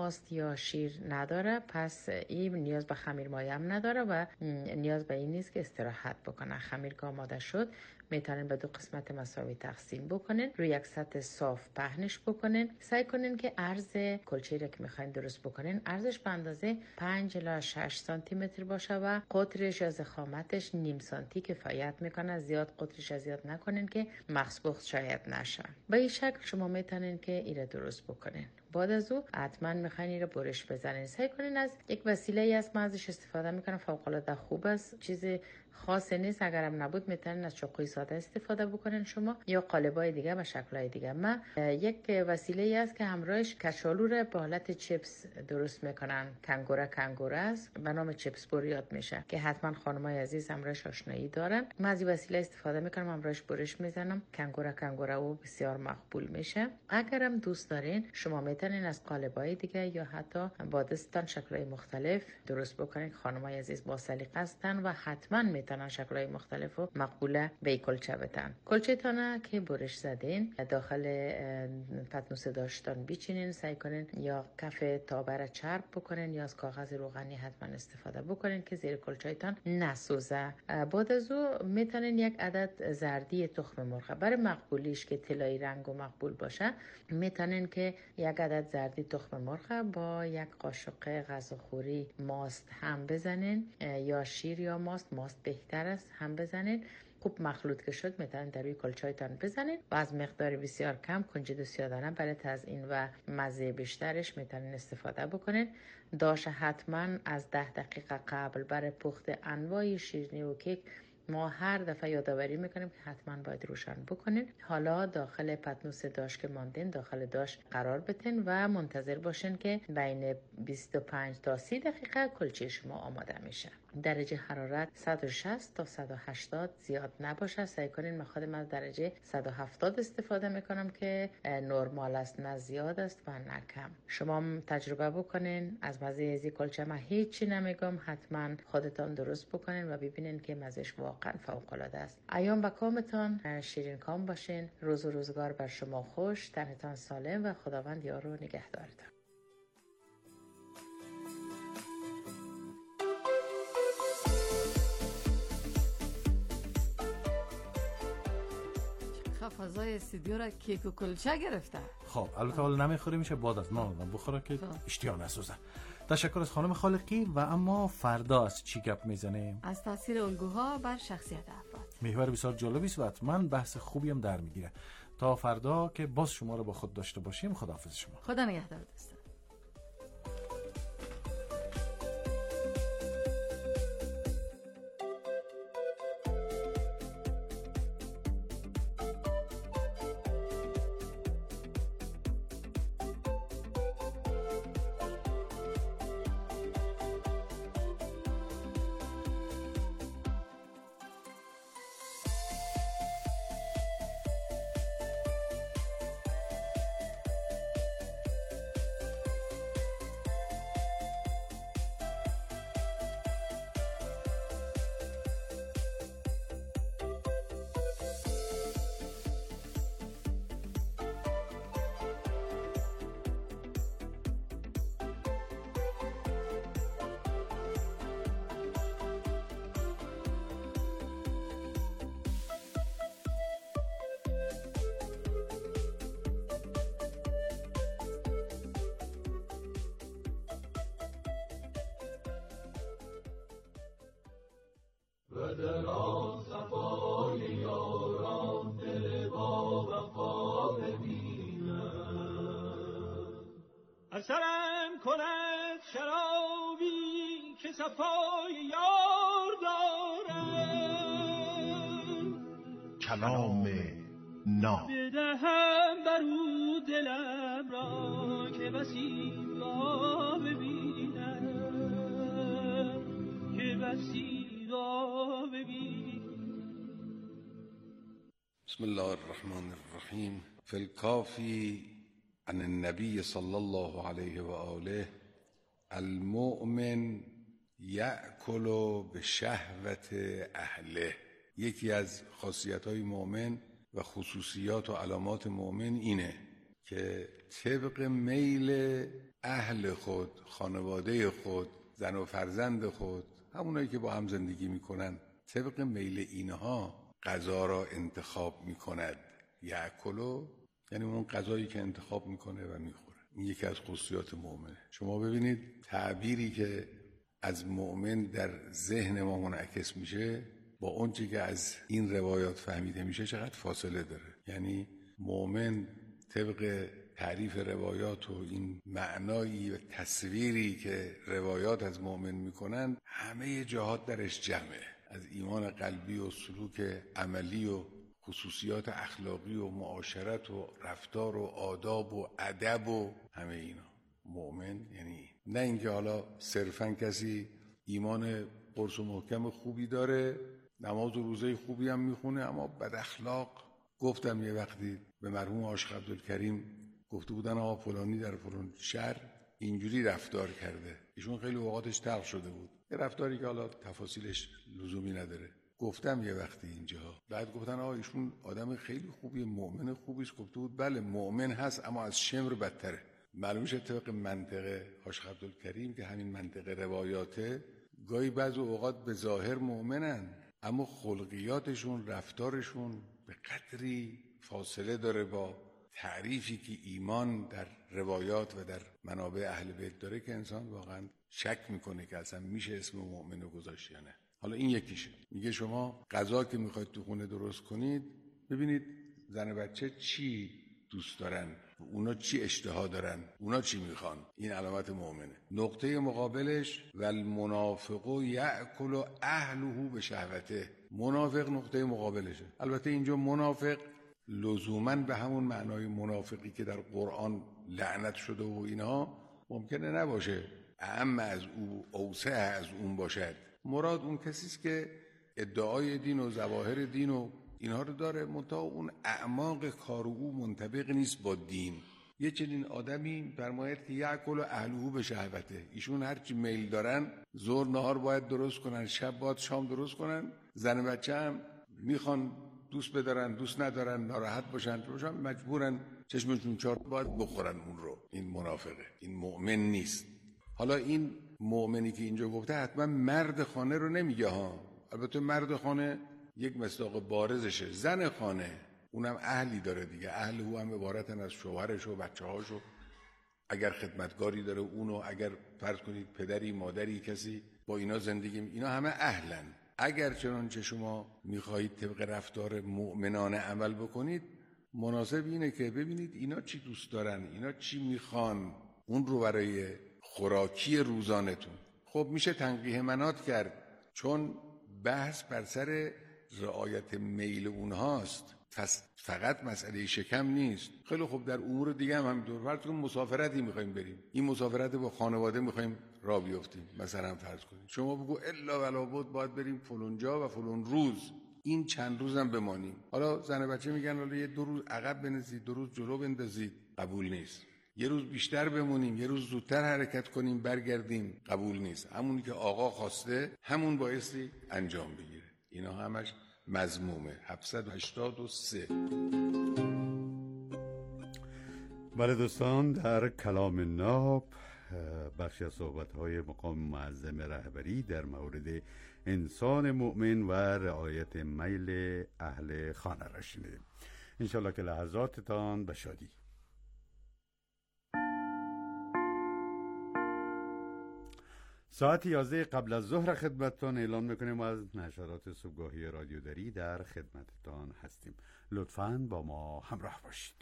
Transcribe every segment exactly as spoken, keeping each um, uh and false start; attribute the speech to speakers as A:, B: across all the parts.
A: ماست یا شیر نداره، پس این نیاز به خمیر مایه هم نداره و نیاز به این نیست که استراحت بکنه. خمیر که آماده شد میتونین به دو قسمت مساوی تقسیم بکنین، روی یک سطح صاف پهنش بکنین. سعی کنین که عرض کلچه را که میخواین درست بکنین عرضش به اندازه پنج الی شش سانتی متر باشه و قطرش یا ضخامتش نیم سانتی کفایت میکنه. زیاد قطرش زیاد نکنین که مخصوص شاید نشه. به این شکل شما میتونین که ایره درست بکنین. بعد از او حتما میخواین ایره برش بزنین. سعی کنین از یک وسیله ای از من ازش استفاده میکنم، فوق العاده خوب است، چیز خاصی نیست. اگرم نبود میتونین از چاقوی ساده استفاده بکنین شما یا قالبای دیگه و شکلای دیگه. من یک وسیله ای است که همراهش کچالو رو به حالت چیپس درست میکنن، کنگوره کنگوره است، به نام چیپس بوریات میشه که حتما خانمای عزیز همراهش آشنایی دارن. من از این وسیله استفاده میکنم، همراهش برش میزنم، کنگوره کنگوره و بسیار مقبول میشه. اگرم دوست دارین شما میتونین از قالبای دیگه یا حتی با دستتان شکلای مختلف درست بکنین. خانمای عزیز با سلیقه هستن و حتما میتونن شکلای مختلف و مقبوله به کلچه بتن. کلچه تانه که برش زدین داخل پتنوس داشتان بیچینین. سعی کنین یا کف تابر چرب بکنین یا از کاغذ روغنی حتما استفاده بکنین که زیر کلچه‌تان نسوزه. بعد از او میتونین یک عدد زردی تخم مرغ برای مقبولیش که طلایی رنگ و مقبول باشه، میتونین که یک عدد زردی تخم مرغ با یک قاشق غذاخوری ماست هم بزنین یا شیر یا ماست، ماست بهتر است، هم بزنین. خوب مخلوط که شد میتونین در روی کلچه‌تان بزنین و از مقدار بسیار کم کنجد و سیادانه برای تزیین و مزه بیشترش میتونین استفاده بکنین. داش حتما از ده دقیقه قبل برای پخت انواع شیرینی و کیک ما هر دفعه یادآوری میکنیم که حتما باید روشن بکنین. حالا داخل پتنوس داش که ماندین داخل داش قرار بتین و منتظر باشین که بین بیست و پنج تا سی دقیقه کلچه شما آماده میشه. درجه حرارت صد و شصت تا صد و هشتاد زیاد نباشه. سعی کنین. من خودم از درجه صد و هفتاد استفاده میکنم که نرمال است، نه زیاد است و نه کم. شما تجربه بکنین. از مزه ازی کلچه من هیچی نمیگم، حتما خودتان درست بکنین و ببینین که مزهش واقعا فوق العاده است. ایام و کامتان شیرین کام باشین. روز و روزگار بر شما خوش، تنتان سالم و خداوند یار و نگهدارتان.
B: فضای استودیو را کیک و کلچه گرفته.
C: خب البته حالا نمیخوری، میشه بعد از نان آدم بخوره که اشتیا نسوزه. تشکر از خانم خالقی. و اما فردا از چی گپ میزنیم؟
B: از تاثیر الگوها بر شخصیت افراد.
C: محور بسیار جالبی است و حتما بحث خوبی هم در میگیره. تا فردا که باز شما رو با خود داشته باشیم. خداحافظ شما.
B: خدا نگهدار دوستان.
D: و در آن صفای یاران دل با وفا ببینم. اثرم کند شرابی که صفای یار دارم،
E: کلام ناب
D: بدهم بر او دلم را که بسی را ببینم، که بسی
F: بسم الله الرحمن الرحیم. فی الکافی عن النبی صلی الله علیه و آله: المؤمن یأکل به شهوت اهله. یکی از خاصیت‌های مؤمن و خصوصیات و علامات مؤمن اینه که طبق میل اهل خود، خانواده خود، زن و فرزند خود، همونایی که با هم زندگی میکنن، طبق میل اینها غذا را انتخاب میکند. یأکلو یعنی اون غذایی که انتخاب میکنه و میخوره. این یکی از خصوصیات مؤمنه. شما ببینید تعبیری که از مؤمن در ذهن ما منعکس میشه با اون چیزی که از این روایات فهمیده میشه چقدر فاصله داره. یعنی مؤمن طبق تعریف روایات و این معنایی و تصویری که روایات از مؤمن میکنن همه جهات درش جمعه، از ایمان قلبی و سلوک عملی و خصوصیات اخلاقی و معاشرت و رفتار و آداب و ادب و همه اینا. مؤمن یعنی نه اینکه حالا صرفاً کسی ایمان قرص و محکم خوبی داره، نماز و روزه خوبی هم میخونه اما بد اخلاق. گفتم یه وقتی به مرحوم عاشق عبدالکریم گفته بودن آقا فلانی در فلان شهر اینجوری رفتار کرده، ایشون خیلی اوقاتش تلخ شده بود، یه رفتاری که حالا تفاصیلش لزومی نداره. گفتم یه وقتی اینجا، بعد گفتن آقا ایشون آدم خیلی خوبیه، مؤمن خوبیست. گفته بود بله مؤمن هست اما از شمر بدتره. معلوم شد طبق منطقه عاشق عبدالکریم که همین منطقه روایاته، گاهی بعض اوقات به ظاهر مؤمنن اما خلقیاتشون، رفتارشون به قدری فاصله داره با تعریفی که ایمان در روایات و در منابع اهل بیت داره که انسان واقعا شک میکنه که اصلا میشه اسم مؤمن رو گذاشت یا نه. حالا این یکیشه. میگه شما غذا که میخواید تو خونه درست کنید ببینید زن و بچه چی دوست دارن، اونا چی اشتها دارن، اونا چی میخوان. این علامت مؤمنه. نقطه مقابلش والمنافق یأکل اهله به شهوته. منافق نقطه مقابلشه. البته اینجا منافق لزوماً به همون معنای منافقی که در قرآن لعنت شده و اینا ممکنه نباشه، اعم از او، اوسع از اون باشد. مراد اون کسی است که ادعای دین و ظواهر دین و اینها رو داره، منتها اون اعماق کار او منطبق نیست با دین. یه چنین آدمی فرماید که یأکل اهله به شهوته. ایشون هرچی میل دارن، ظهر نهار باید درست کنن، شب باید شام درست کنن، زن و بچه هم میخوان دوست بدارن، دوست ندارن، ناراحت باشن، باشن مجبورن چشمشون چارت باید بخورن اون رو. این منافقه، این مؤمن نیست. حالا این مؤمنی که اینجا گفته حتما مرد خانه رو نمیگه ها. البته مرد خانه یک مصداق بارزشه. زن خانه اونم اهلی داره دیگه. اهل او هم عبارتن از شوهرش و بچه‌هاش و اگر خدمتگاری داره اونو، اگر فرض کنید پدری، مادری، کسی با اینا زندگی، اینا همه اهلن. اگر چنانچه شما میخواهید طبق رفتار مؤمنانه عمل بکنید، مناسب اینه که ببینید اینا چی دوست دارن، اینا چی میخوان، اون رو برای خوراکی روزانتون. خب میشه تنقیح منات کرد، چون بحث بر سر رعایت میل اونهاست، پس فقط مسئله شکم نیست. خیلی خوب در امور دیگه هم همینطور. فرض کنیم مسافرتی میخوایم بریم، این مسافرت با خانواده میخوایم راه بیافتیم، مثلا فرض کنید شما بگو الا ولا بد باید بریم فلان جا و فلان روز، این چند روزم بمانیم. حالا زن و بچه میگن حالا یه دو روز عقب بنزید، دو روز جلو بندازید، قبول نیست. یه روز بیشتر بمونیم، یه روز زودتر حرکت کنیم برگردیم، قبول نیست. همونی که آقا خواسته همون بایستی انجام بگیره. اینا همش مذمومه. هفتصد و هشتاد و سه.
G: بله دوستان، در کلام ناب بخشی از صحبت‌های مقام معظم رهبری در مورد انسان مؤمن و رعایت میل اهل خانه را شنیدیم. انشالله که لحظاتتان به شادی. ساعت یازده قبل از ظهر خدمتتان اعلان میکنیم و از نشرات صبحگاهی رادیو دری در خدمتتان هستیم. لطفاً با ما همراه باشید.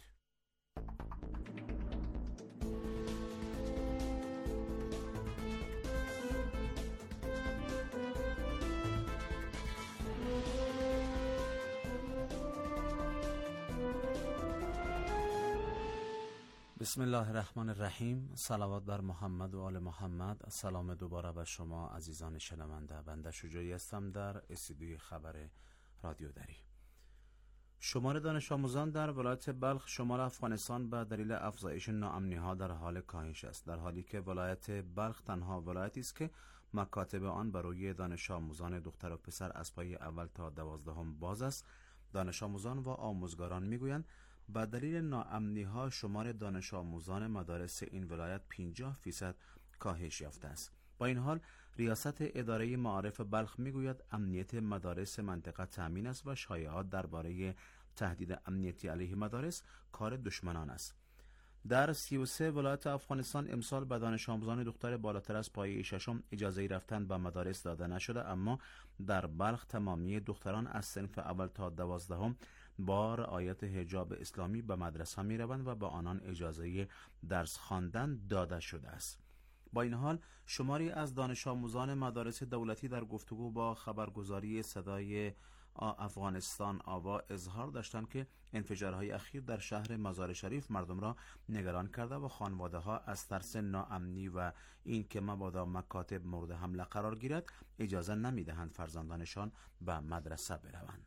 C: بسم الله الرحمن الرحیم. صلوات بر محمد و آل محمد. سلام دوباره بر شما عزیزان شنونده. بنده شجاعی هستم در استودیوی خبر رادیو دری. شمار دانش آموزان در ولایت بلخ شمال افغانستان به دلیل افزایش ناامنی ها در حال کاهش است، در حالی که ولایت بلخ تنها ولایتی است که مکاتب آن برای دانش آموزان دختر و پسر از پای اول تا دوازدهم باز است. دانش آموزان و آموزگاران میگویند به دلیل ناامنی ها شمار دانش آموزان مدارس این ولایت پنجاه فیصد کاهش یافته است. با این حال ریاست اداره معارف بلخ میگوید امنیت مدارس منطقه تامین است و شایعات درباره تهدید امنیتی علیه مدارس کار دشمنان است. در سی و سه ولایت افغانستان امسال به دانش آموزان دختر بالاتر از پایه ششم اجازه رفتن به مدارس داده نشده، اما در بلخ تمامی دختران از صنف اول تا دوازدهم با رعایت حجاب اسلامی به مدرسه می روند و به آنان اجازه درس خواندن داده شده است. با این حال شماری از دانش آموزان مدارس دولتی در گفتگو با خبرگزاری صدای افغانستان آوا اظهار داشتند که انفجارهای اخیر در شهر مزار شریف مردم را نگران کرده و خانواده ها از ترس ناامنی و این که مبادا مکاتب مورد حمله قرار گیرد اجازه نمی دهند فرزندانشان به مدرسه بروند.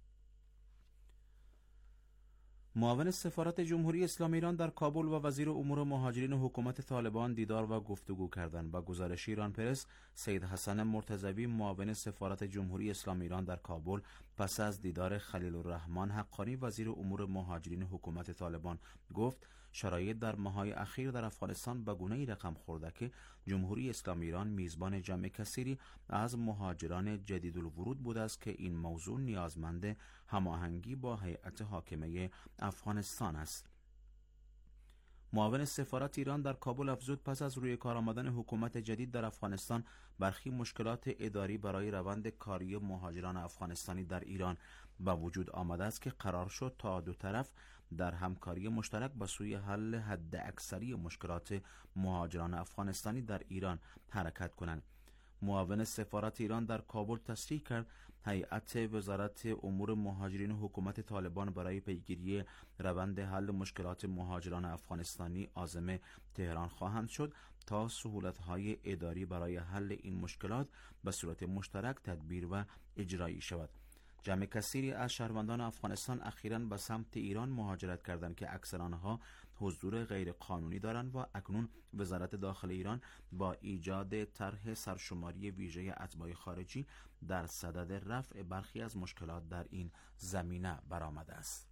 C: معاون سفارت جمهوری اسلامی ایران در کابل و وزیر امور مهاجرین حکومت طالبان دیدار و گفتگو کردند. با گزارش ایران پرس، سید حسن مرتضوی معاون سفارت جمهوری اسلامی ایران در کابل پس از دیدار خلیل الرحمن حقانی وزیر امور مهاجرین حکومت طالبان گفت شرایط در ماه‌های اخیر در افغانستان به گونه‌ای رقم خورده که جمهوری اسلامی ایران میزبان جمع کثیری از مهاجران جدید الورود بوده است که این موضوع نیازمند هماهنگی با هیئت حاکمه افغانستان است. معاون سفارت ایران در کابل افزود پس از روی کار آمدن حکومت جدید در افغانستان برخی مشکلات اداری برای روند کاری مهاجران افغانستانی در ایران به وجود آمده است که قرار شد تا دو طرف در همکاری مشترک به سوی حل حد اکثری مشکلات مهاجران افغانستانی در ایران حرکت کنند. معاون سفارت ایران در کابل تصریح کرد هیئت وزارت امور مهاجرین حکومت طالبان برای پیگیری روند حل مشکلات مهاجران افغانستانی عازم تهران خواهند شد تا سهولت‌های اداری برای حل این مشکلات به صورت مشترک تدبیر و اجرایی شود. جمع کثیری از شهروندان افغانستان اخیراً به سمت ایران مهاجرت کردند که اکثر آنها حضور غیر قانونی دارند و اکنون وزارت داخل ایران با ایجاد طرح سرشماری ویژه اتباع خارجی در صدد رفع برخی از مشکلات در این زمینه برآمده است.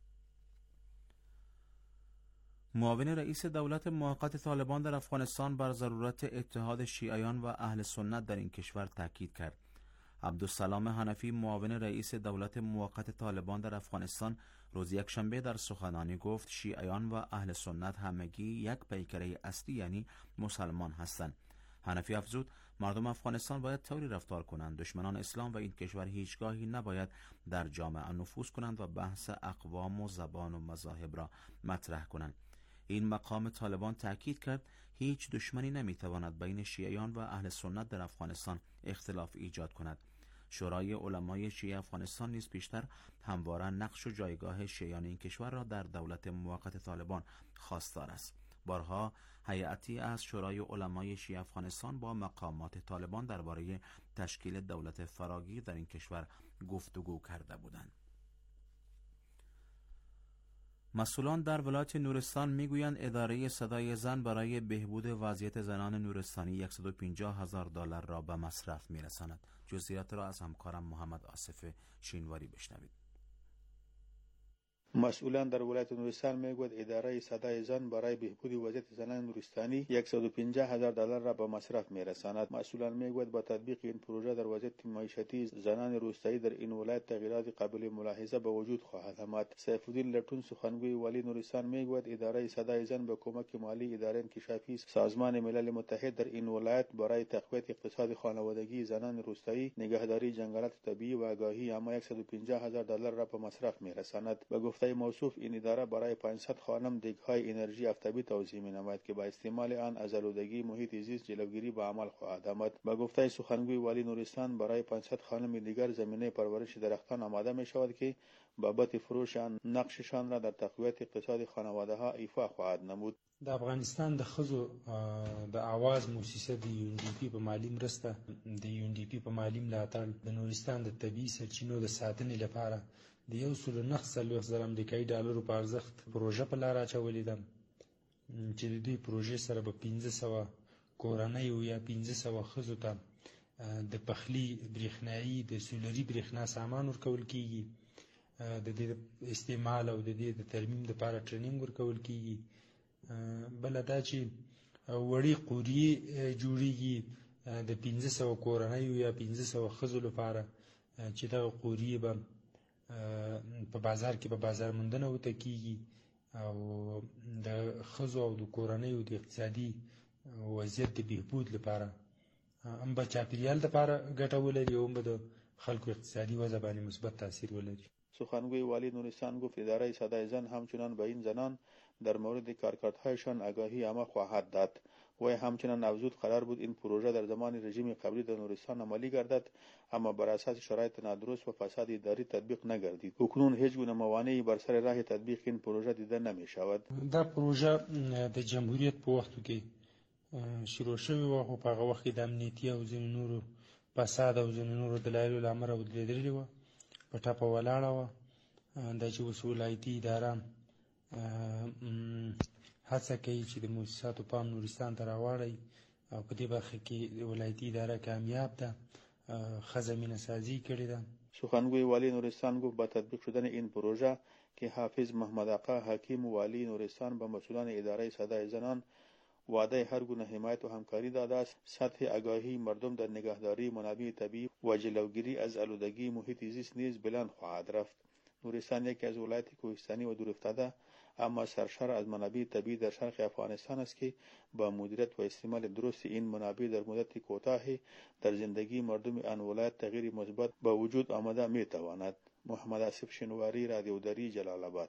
C: معاون رئیس دولت موقت طالبان در افغانستان بر ضرورت اتحاد شیعیان و اهل سنت در این کشور تاکید کرد. عبدالسلام حنفی معاون رئیس دولت موقت طالبان در افغانستان روز یکشنبه در سخنرانی گفت شیعیان و اهل سنت همگی یک پیکره اصلی یعنی مسلمان هستند. حنفی افزود مردم افغانستان باید طوری رفتار کنند دشمنان اسلام و این کشور هیچگاهی نباید در جامعه نفوذ کنند و بحث اقوام و زبان و مذاهب را مطرح کنند. این مقام طالبان تأکید کرد هیچ دشمنی نمیتواند بین شیعیان و اهل سنت در افغانستان اختلاف ایجاد کند. شورای علمای شیعه افغانستان نیز پیشتر همواره نقش و جایگاه شیعیان این کشور را در دولت موقت طالبان خواستار است. بارها هیئتی از شورای علمای شیعه افغانستان با مقامات طالبان درباره تشکیل دولت فراگیر در این کشور گفتگو کرده بودند. مسئولان در ولایت نورستان میگویند اداره صدای زن برای بهبود وضعیت زنان نورستانی صد و پنجاه هزار دلار را به مصرف میرساند. جزئیات را از همکارم محمد آصف شینواری بشنوید.
H: مسئولان در ولایت نورستان میگوید اداره صدای زن برای بهبود وضعیت زنان نورستانی صد و پنجاه هزار دلار را به مصرف میرساند. مسئولان میگوید با تطبیق این پروژه در وضعیت معیشتی زنان روستایی در این ولایت تغییرات قابل ملاحظه به وجود خواهد آمد. سیف الدین لټون سخنگوی والی نورستان میگوید اداره صدای زن به کمک مالی اداره انکشافی سازمان ملل متحد در این ولایت برای تقویت اقتصاد خانوادگی زنان روستایی، نگهداری جنگلات طبیعی و آگاهی اما صد و پنجاه هزار دلار را به مصرف میرساند. به گفته موصوف این اداره برای پانصد خانم دیگ‌های انرژی آفتابی توزیع می‌نماید که با استعمال آن از آلودگی محیط زیست جلوگیری به عمل خواهد آمد. با گفته سخنگوی والی نورستان برای پانصد خانم دیگر زمینه پرورش درختان آماده می‌شود که بابت فروش آن نقششان را در تقویت اقتصاد خانواده‌ها ایفا خواهد نمود.
I: د افغانستان د خزو د اواز موسسه د یو ان ډي پی په مالی مرسته د یو ان ډي پی په مالی ملاتړ د نورستان د طبي سرچینو د ساتنې لپاره د یو سل و نهه څلوېښت زره امریکایي ډالرو په ارزښت پروژه په لار اچولې ده چې د دې پروژې سره به پنځه سوه کورنیو یا پنځه سوه ښځو ته د پخلي برېښنایي د سولري برېښنا سامان ورکول کېږي. د دې استعمال او د دې د ترمیم لپاره ټریننګ ورکول کیږي. بل دا چې وړي قوریې جوړیږي د پنځه سوه کورنیو یا پنځه سوه ښځو لپاره چې دغه قوریې به په بازار کې به بازار موندنه ورته کیږي او د ښځو او د کورنیو د اقتصادي وضعیت د بهبود لپاره هم به چاپیریال لپاره ګټه ولري او هم به د خلکو اقتصادی وضع باندې مثبت تاثیر ولري.
H: سخنگوی والی نورستان گفت اداره صدای زن همچنان به این زنان در مورد کارکردهایشان آگاهی عامه خواهد داد و همچنان افزود قرار بود این پروژه در زمان رژیم قبلی در نورستان عملی گردد، اما بر اساس شرایط نادرست و فساد اداری تطبیق نگردید. اکنون هیچ گونه موانعی بر سر راه تطبیق این پروژه دیده نمی شود.
I: دا پروژه د جمهوریت په وخت کې شروع شوی و خو په هغه وخت کې د امنیتي او ځینو نورو فساد او ځینو نورو دلایلو له امله ودرېدلې وه، په ټپه ولاړه وه. دا چې اوس ولایتي اداره هڅه کوي چې د مؤسساتو پام نورستان ته راواړي او په دې برخه کې ولایتي اداره کامیاب ده، ښه زمینه سازی کړې ده.
H: سخنگوی والی نورستان گفت با تطبیق شدن این پروژه که حافظ محمد آقا حکیم والی نورستان به مسئولان اداره صدای زنان وعده هر گونه حمایت و همکاری داده است، سطح آگاهی مردم در نگهداری منابع طبیعی و جلوگیری از آلودگی محیط زیست نیز بلند خواهد رفت. نورستان یکی از ولایت کوهستانی و دورافتاده اما سرشار از منابع طبیعی در شرق افغانستان است که با مدیریت و استعمال درست این منابع در مدت کوتاهی در زندگی مردم آن ولایت تغییر مثبت به وجود آمده می تواند. محمد آصف شنواری، رادیو دری، جلال آباد.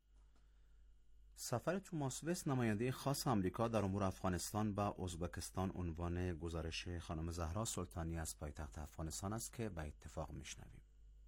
C: سفر توماس وست نماینده خاص آمریکا در امور افغانستان به ازبکستان عنوان گزارش خانم زهرا سلطانی از پایتخت افغانستان است که به اتفاق میشنویم.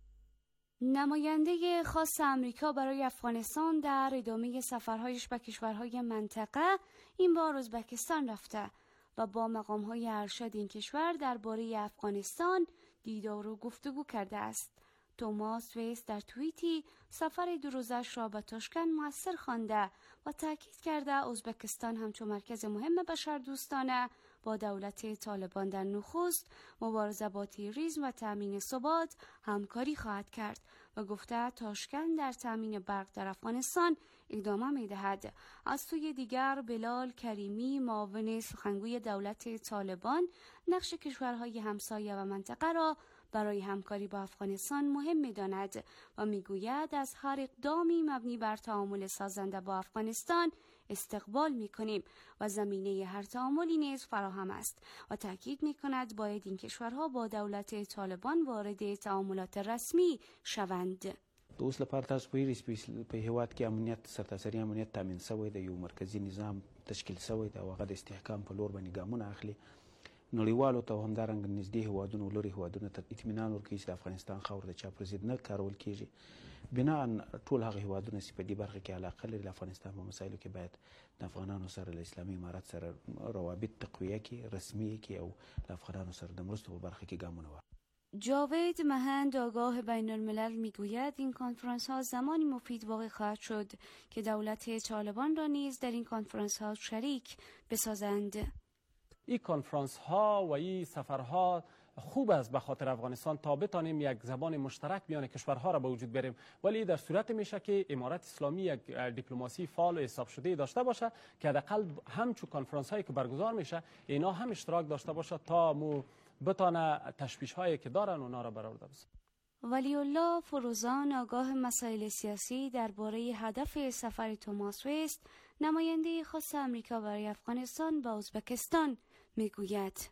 J: نماینده خاص آمریکا برای افغانستان در ادامه سفرهایش به کشورهای منطقه این بار ازبکستان رفته و با مقام‌های ارشد این کشور درباره افغانستان دیدار و گفتگو کرده است. توماس وست در توییتی سفر دو روزش را به تاشکند موثر خوانده و تاکید کرده ازبکستان همچون مرکز مهم بشردوستانه با دولت طالبان در نخست مبارزه با تروریسم و تامین ثبات همکاری خواهد کرد و گفته تاشکند در تامین برق در افغانستان ادامه می‌دهد. از سوی دیگر بلال کریمی معاون سخنگوی دولت طالبان نقش کشورهای همسایه و منطقه را برای همکاری با افغانستان مهم می‌داند و می‌گوید از هر اقدامی مبنی بر تعامل سازنده با افغانستان استقبال می‌کنیم و زمینه هر تعاملی نیز فراهم است و تاکید می‌کند باید این کشورها با دولت طالبان وارد تعاملات رسمی شوند.
K: د اوس لپاره تاسو پوهیږئ په هیواد کې امنیت سرتاسري امنیت تامین شوی د یو مرکزی نظام تشکیل شوی د هغه د استحکام په لور باندې ګامونه اخلي. نړیوالو ته همدارنګه نږدې هیوادونو لري هیوادونو ته اطمینان ورکوي چې د افغانستان خاوره د چا پر ضد نه کارول کیږي. بناء ټول هغه هیوادونه چې په دې برخه کې علاقه لري د افغانستان په مسایلو کې باید د افغانانو سره له اسلامي امارت سره روابط تقویه کړي، رسمي کړي او د افغانانو سره د مرستو په برخه کې ګامونه واخلي.
J: جاوید مهند آگاه بین الملل میگوید این کنفرانس ها زمانی مفید واقع خواهد شد که دولت طالبان را نیز در این کنفرانس ها شریک بسازند.
L: این کنفرانس ها و این سفرها خوب است به خاطر افغانستان تا بتانیم یک زبان مشترک میان کشورها را به وجود بیاریم، ولی در صورت میشه که امارت اسلامی یک دیپلماسی فعال و حساب شده داشته باشه که حداقل همچون کنفرانس هایی که برگزار میشه اینا هم اشتراک داشته باشه تا مو بتانه تشویش هایی که دارن اونا را برآورده بسازه.
J: ولی الله فروزان آگاه مسائل سیاسی درباره هدف سفر توماس وست نماینده خاص آمریکا برای افغانستان به ازبکستان میگوید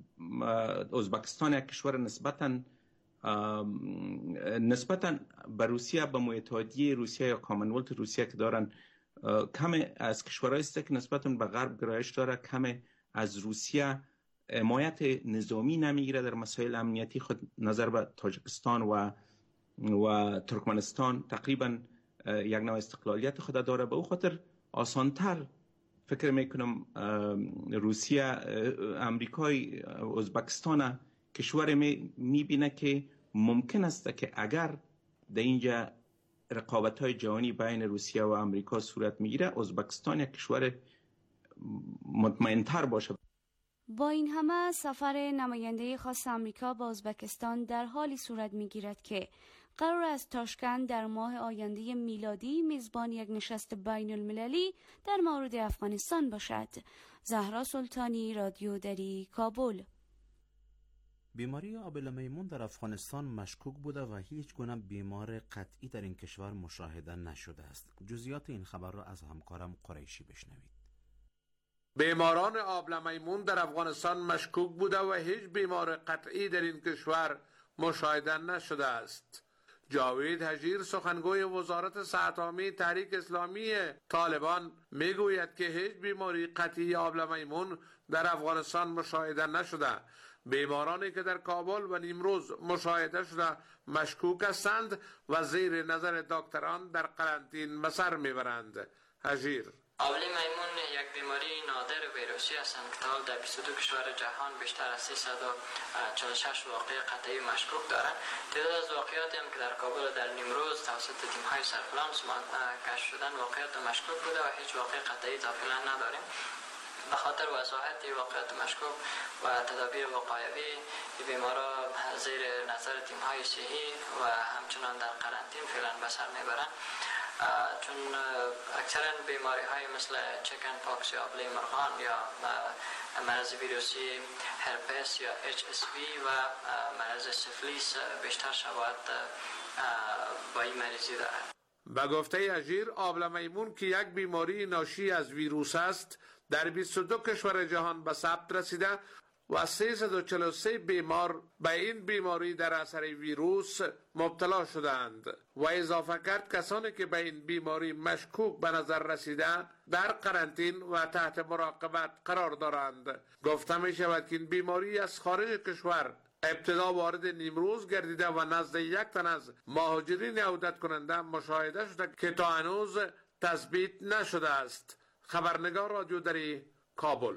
M: ازبکستان یک کشور نسبتاً نسبتاً به روسیه به اتحادیه روسیه یا کامنولت روسیه که دارن کم از کشورهایی است که نسبتاً به غرب گرایش داره، کم از روسیه حمایت نظامی نمیگیره در مسائل امنیتی خود. نظر به تاجیکستان و و ترکمنستان تقریبا یک نوع استقلالیت خود داره. به او خاطر آسانتر فکر میکنم روسیه امریکای ازبکستان کشور میبینه که ممکن است که اگر در اینجا رقابت های جهانی بین روسیه و امریکا صورت میگیره ازبکستان یک کشور مطمئنتر باشه.
J: با این همه سفر نماینده خاص آمریکا به ازبکستان در حالی صورت میگیرد که قرار است تاشکند در ماه آینده میلادی میزبان یک نشست بین المللی در مورد افغانستان باشد. زهرا سلطانی، رادیو دری، کابل.
C: بیماری آبله میمون در افغانستان مشکوک بوده و هیچ گونه بیمار قطعی در این کشور مشاهده نشده است. جزئیات این خبر را از همکارم قریشی بشنوید.
N: بیماران آبله میمون در افغانستان مشکوک بوده و هیچ بیمار قطعی در این کشور مشاهده نشده است. جاوید حجیر سخنگوی وزارت صحت عامه تحریک اسلامی طالبان میگوید که هیچ بیماری قطعی آبله میمون در افغانستان مشاهده نشده. بیمارانی که در کابل و نیمروز مشاهده شده مشکوک هستند و زیر نظر دکتران در قرنطین به سر میبرند. حجیر:
O: آبله میمون یک بیماری نادر ویروسی هستند که تا حال در بیست و دو کشور جهان بیشتر از سیصد و چهل و شش واقعه قطعی مشکوک دارند. تعداد از واقعاتی هم که در کابل و در نیمروز توسط تیم‌های سرپلان کشف شدن واقعیت مشکوک بوده و هیچ واقعه قطعی تا فعلا نداریم. به خاطر وضاحت واقعیت مشکوک و تدابیر وقایوی بیمارا زیر نظر تیم‌های صحی و همچنان در قرنطین فعلا به سر میبرند، چون اکثرا بیماری های مثل چکن پاکس یا آبله مرغان یا مرض ویروسی هرپس یا اچ اس وی و مرض سفلیس بیشتر شباهت با این مریضی دارد.
N: به گفته حجیر، آبله میمون که یک بیماری ناشی از ویروس است در بیست و دو کشور جهان به ثبت رسیده و سیصد و چهل و سه بیمار به این بیماری در اثر ویروس مبتلا شدند و اضافه کرد کسانی که به این بیماری مشکوک به نظر رسیده در قرنطین و تحت مراقبت قرار دارند. گفته می شود که این بیماری از خارج کشور ابتدا وارد نیمروز گردیده و نزد یک تن از مهاجرین عودت کننده مشاهده شده که تا هنوز تثبیت نشده است. خبرنگار رادیو دری، کابل.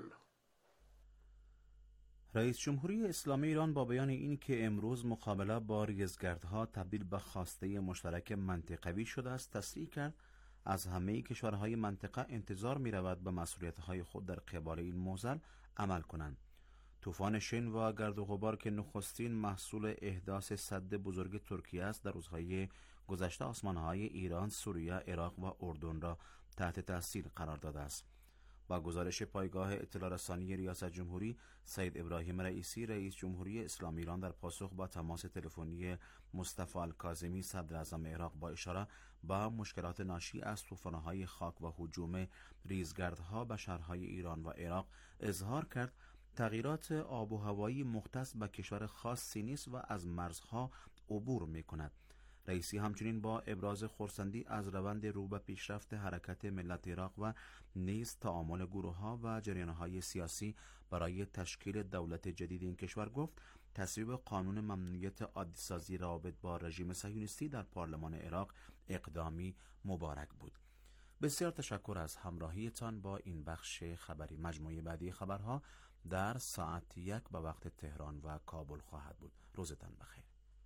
C: رئیس جمهوری اسلامی ایران با بیان این که امروز مقابله با ریزگردها تبدیل به خواسته مشترک منطقوی شده است، تصریح کرد از همه کشورهای منطقه انتظار می رود به مسئولیت‌های خود در قبال این معضل عمل کنند. طوفان شن و گرد و غبار که نخستین محصول احداث سد بزرگ ترکیه است، در روزهای گذشته آسمان‌های ایران، سوریه، عراق و اردن را تحت تاثیر قرار داده است. با گزارش پایگاه اطلاع رسانی ریاست جمهوری، سید ابراهیم رئیسی رئیس جمهوری اسلامی ایران در پاسخ با تماس تلفنی مصطفی الکاظمی صدر اعظم عراق با اشاره به مشکلات ناشی از طوفان‌های خاک و هجوم ریزگردها به شهرهای ایران و عراق اظهار کرد تغییرات آب و هوایی مختص به کشور خاصی نیست و از مرزها عبور می‌کند. رئیسی همچنین با ابراز خرسندی از روند رو به پیشرفت حرکت ملت عراق و نیز تعامل گروه‌ها و جریان‌های سیاسی برای تشکیل دولت جدید این کشور گفت تصویب قانون ممنوعیت عادی‌سازی روابط با رژیم صهیونیستی در پارلمان عراق اقدامی مبارک بود. بسیار تشکر از همراهیتان با این بخش خبری. مجموعه بعدی خبرها در ساعت یک به وقت تهران و کابل خواهد بود. روزتان بخیر.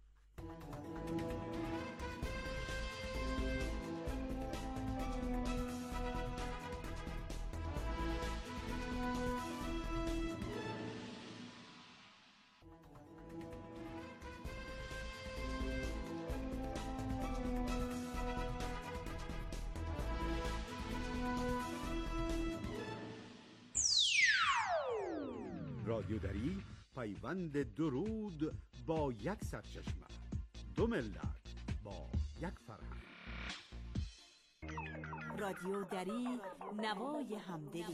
G: رادیو دری، پیوند درود با یک سرچشمه، دو ملت با یک فرهنگ.
P: رادیو دری، نوای همدلی.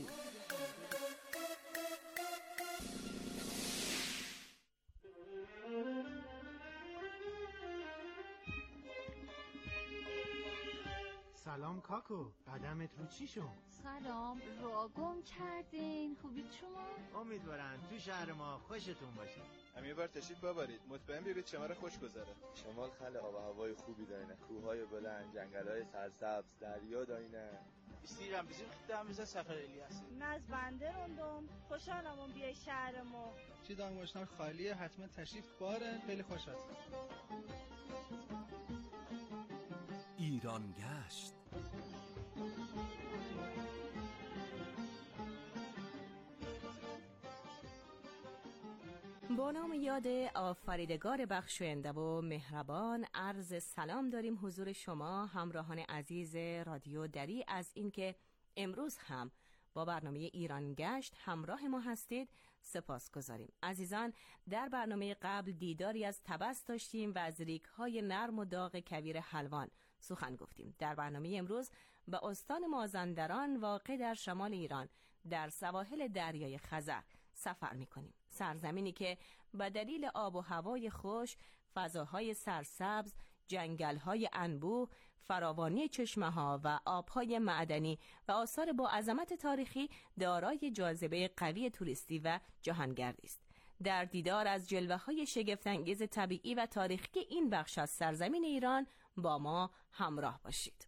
Q: سلام کاکو، قدمت رو چی شد؟
R: سلام، را گم کردین. خوبید شما؟
Q: امیدوارم تو شهر ما خوشتون باشه.
S: هم یه بار تشریف ببرید، مطمئن بیارید شمال خوش گذره. شمال خیلی آب و هوای خوبی داره، کوههای بلند، جنگل‌های سرسبز، دریا داینه.
T: استیرم بزیم خدام بزن سفر الیاس.
U: ناز بنده روندم، خوشحالم اون بیای شهر ما.
V: چی دانگوشنار خالیه، حتما تشریف باره، خیلی خوش هستم.
W: ایران گشت.
A: با نام یاد آفریدگار بخشاینده و مهربان عرض سلام داریم حضور شما همراهان عزیز رادیو دری از اینکه امروز هم با برنامه ایران گشت همراه ما هستید سپاس گذاریم. عزیزان، در برنامه قبل دیداری از طبس داشتیم و از ریگ‌های نرم و داغ کویر حلوان سخن گفتیم. در برنامه امروز به استان مازندران واقع در شمال ایران در سواحل دریای خزر سفر می‌کنیم. سرزمینی که به دلیل آب و هوای خوش، فضاهای سرسبز، جنگل‌های انبوه، فراوانی چشمه‌ها و آب‌های معدنی و آثار با عظمت تاریخی دارای جاذبه قوی توریستی و جهانگردی است. در دیدار از جلوه‌های شگفت‌انگیز طبیعی و تاریخی این بخش از سرزمین ایران با ما همراه باشید.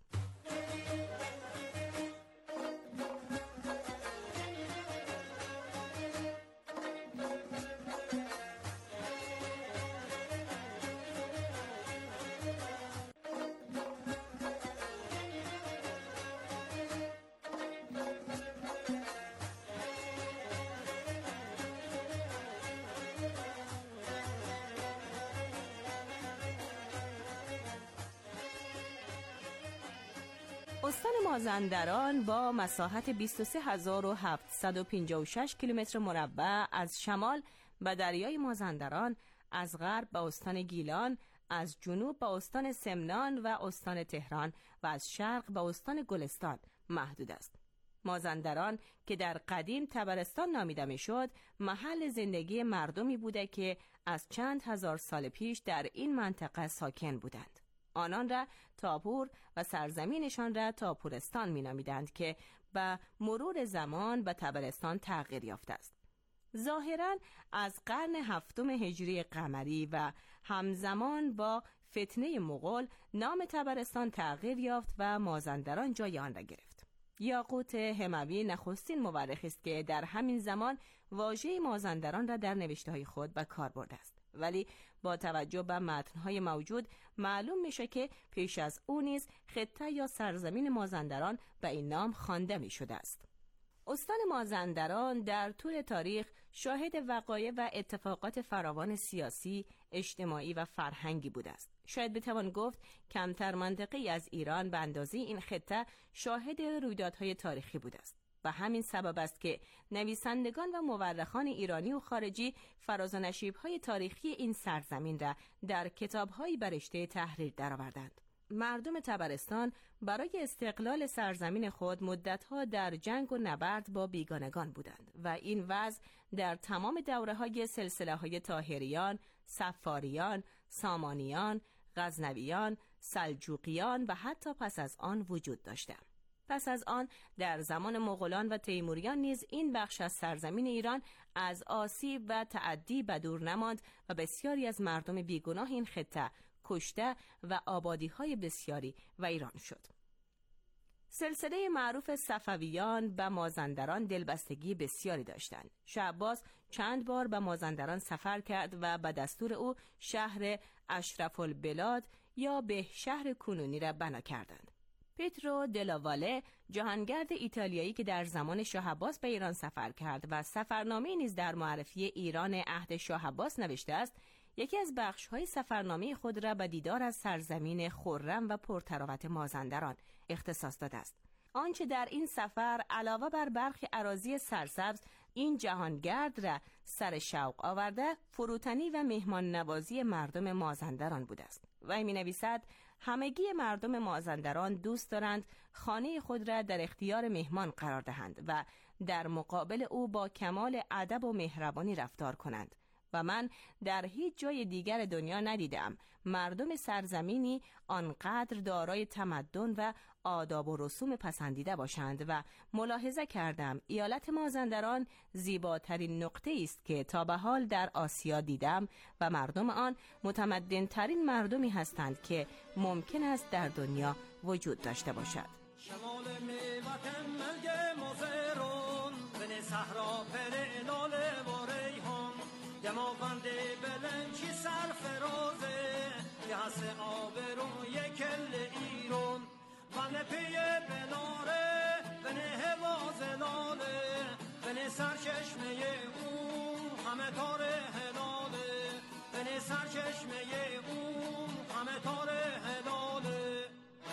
A: استان مازندران با مساحت بیست و سه هزار و هفتصد و پنجاه و شش کیلومتر مربع از شمال به دریای مازندران، از غرب به استان گیلان، از جنوب به استان سمنان و استان تهران و از شرق به استان گلستان محدود است. مازندران که در قدیم طبرستان نامیده میشد، محل زندگی مردمی بوده که از چند هزار سال پیش در این منطقه ساکن بودند. آنان را تاپور و سرزمینشان را تاپورستان می نامیدند که به مرور زمان به طبرستان تغییر یافته است. ظاهراً از قرن هفتم هجری قمری و همزمان با فتنه مغول نام طبرستان تغییر یافت و مازندران جای آن را گرفت. یاقوت حموی نخستین مورخی است که در همین زمان واژه مازندران را در نوشته‌های خود به کار برده است. ولی با توجه به متن‌های موجود معلوم میشه که پیش از او نیز خطه یا سرزمین مازندران به این نام خوانده میشده است. استان مازندران در طول تاریخ شاهد وقایع و اتفاقات فراوان سیاسی، اجتماعی و فرهنگی بوده است. شاید بتوان گفت کمتر منطقه‌ای از ایران به اندازه این خطه شاهد رویدادهای تاریخی بوده است. و همین سبب است که نویسندگان و مورخان ایرانی و خارجی فراز و نشیب‌های تاریخی این سرزمین را در کتاب‌های برشته تحریر درآوردند. مردم طبرستان برای استقلال سرزمین خود مدت‌ها در جنگ و نبرد با بیگانگان بودند و این وضع در تمام دوره‌های سلسله‌های طاهریان، صفاریان، سامانیان، غزنویان، سلجوقیان و حتی پس از آن وجود داشت. پس از آن در زمان مغولان و تیموریان نیز این بخش از سرزمین ایران از آسیب و تعدی به دور نماند و بسیاری از مردم بیگناه این خطه کشته و آبادی‌های بسیاری ویران شد. سلسله معروف صفویان به مازندران دلبستگی بسیاری داشتند. شاه عباس چند بار به مازندران سفر کرد و به دستور او شهر اشرف البلاد یا به شهر کنونی را بنا کردند. پیترو دلاواله، جهانگرد ایتالیایی که در زمان شاه عباس به ایران سفر کرد و سفرنامه‌ای نیز در معرفی ایران عهد شاه عباس نوشته است، یکی از بخش‌های سفرنامه خود را به دیدار از سرزمین خرم و پرتراوت مازندران اختصاص داده است. آنچه در این سفر علاوه بر برخی اراضی سرسبز این جهانگرد را سر شوق آورده، فروتنی و مهمان نوازی مردم مازندران بوده است. و می نویسد همگی مردم مازندران دوست دارند خانه خود را در اختیار مهمان قرار دهند و در مقابل او با کمال ادب و مهربانی رفتار کنند و من در هیچ جای دیگر دنیا ندیدم مردم سرزمینی آنقدر دارای تمدن و آداب و رسوم پسندیده باشند و ملاحظه کردم ایالت مازندران زیباترین نقطه است که تا به حال در آسیا دیدم و مردم آن متمدن ترین مردمی هستند که ممکن است در دنیا وجود داشته باشد.
D: شمال میوتن ملگ مزرون بن صحرا پر لاله و ریحان دماغند بلنچی سرفرازه یحس آبرون یکل ایرون بن پی بناره بن هوا زلاله بن سرچشمه اون همه تاره هلاله بن سرچشمه اون همه تار هلاله.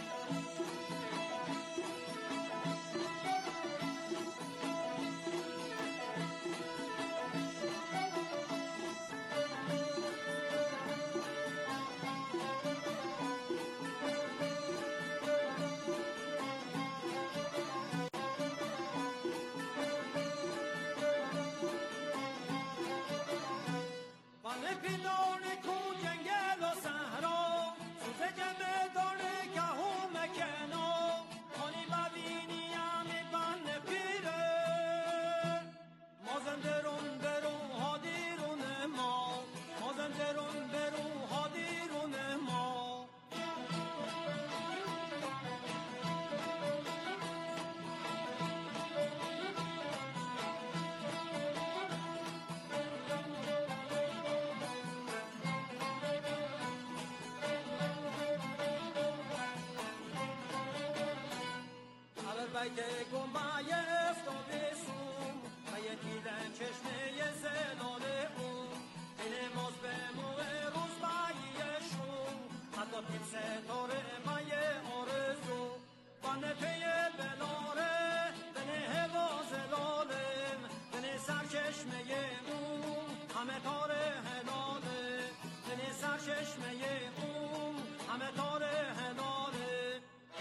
D: بیت گنبه افتادشون و یه دیدن چشمه زلاله اون دل ماز به موه روز باییشون حتی تیم ستاره مایه آرزو بانه پی بلاره بنه هوا زلالم بنه سر چشمه اون همه تار هلاله بنه سر چشمه اون همه تار هلاله.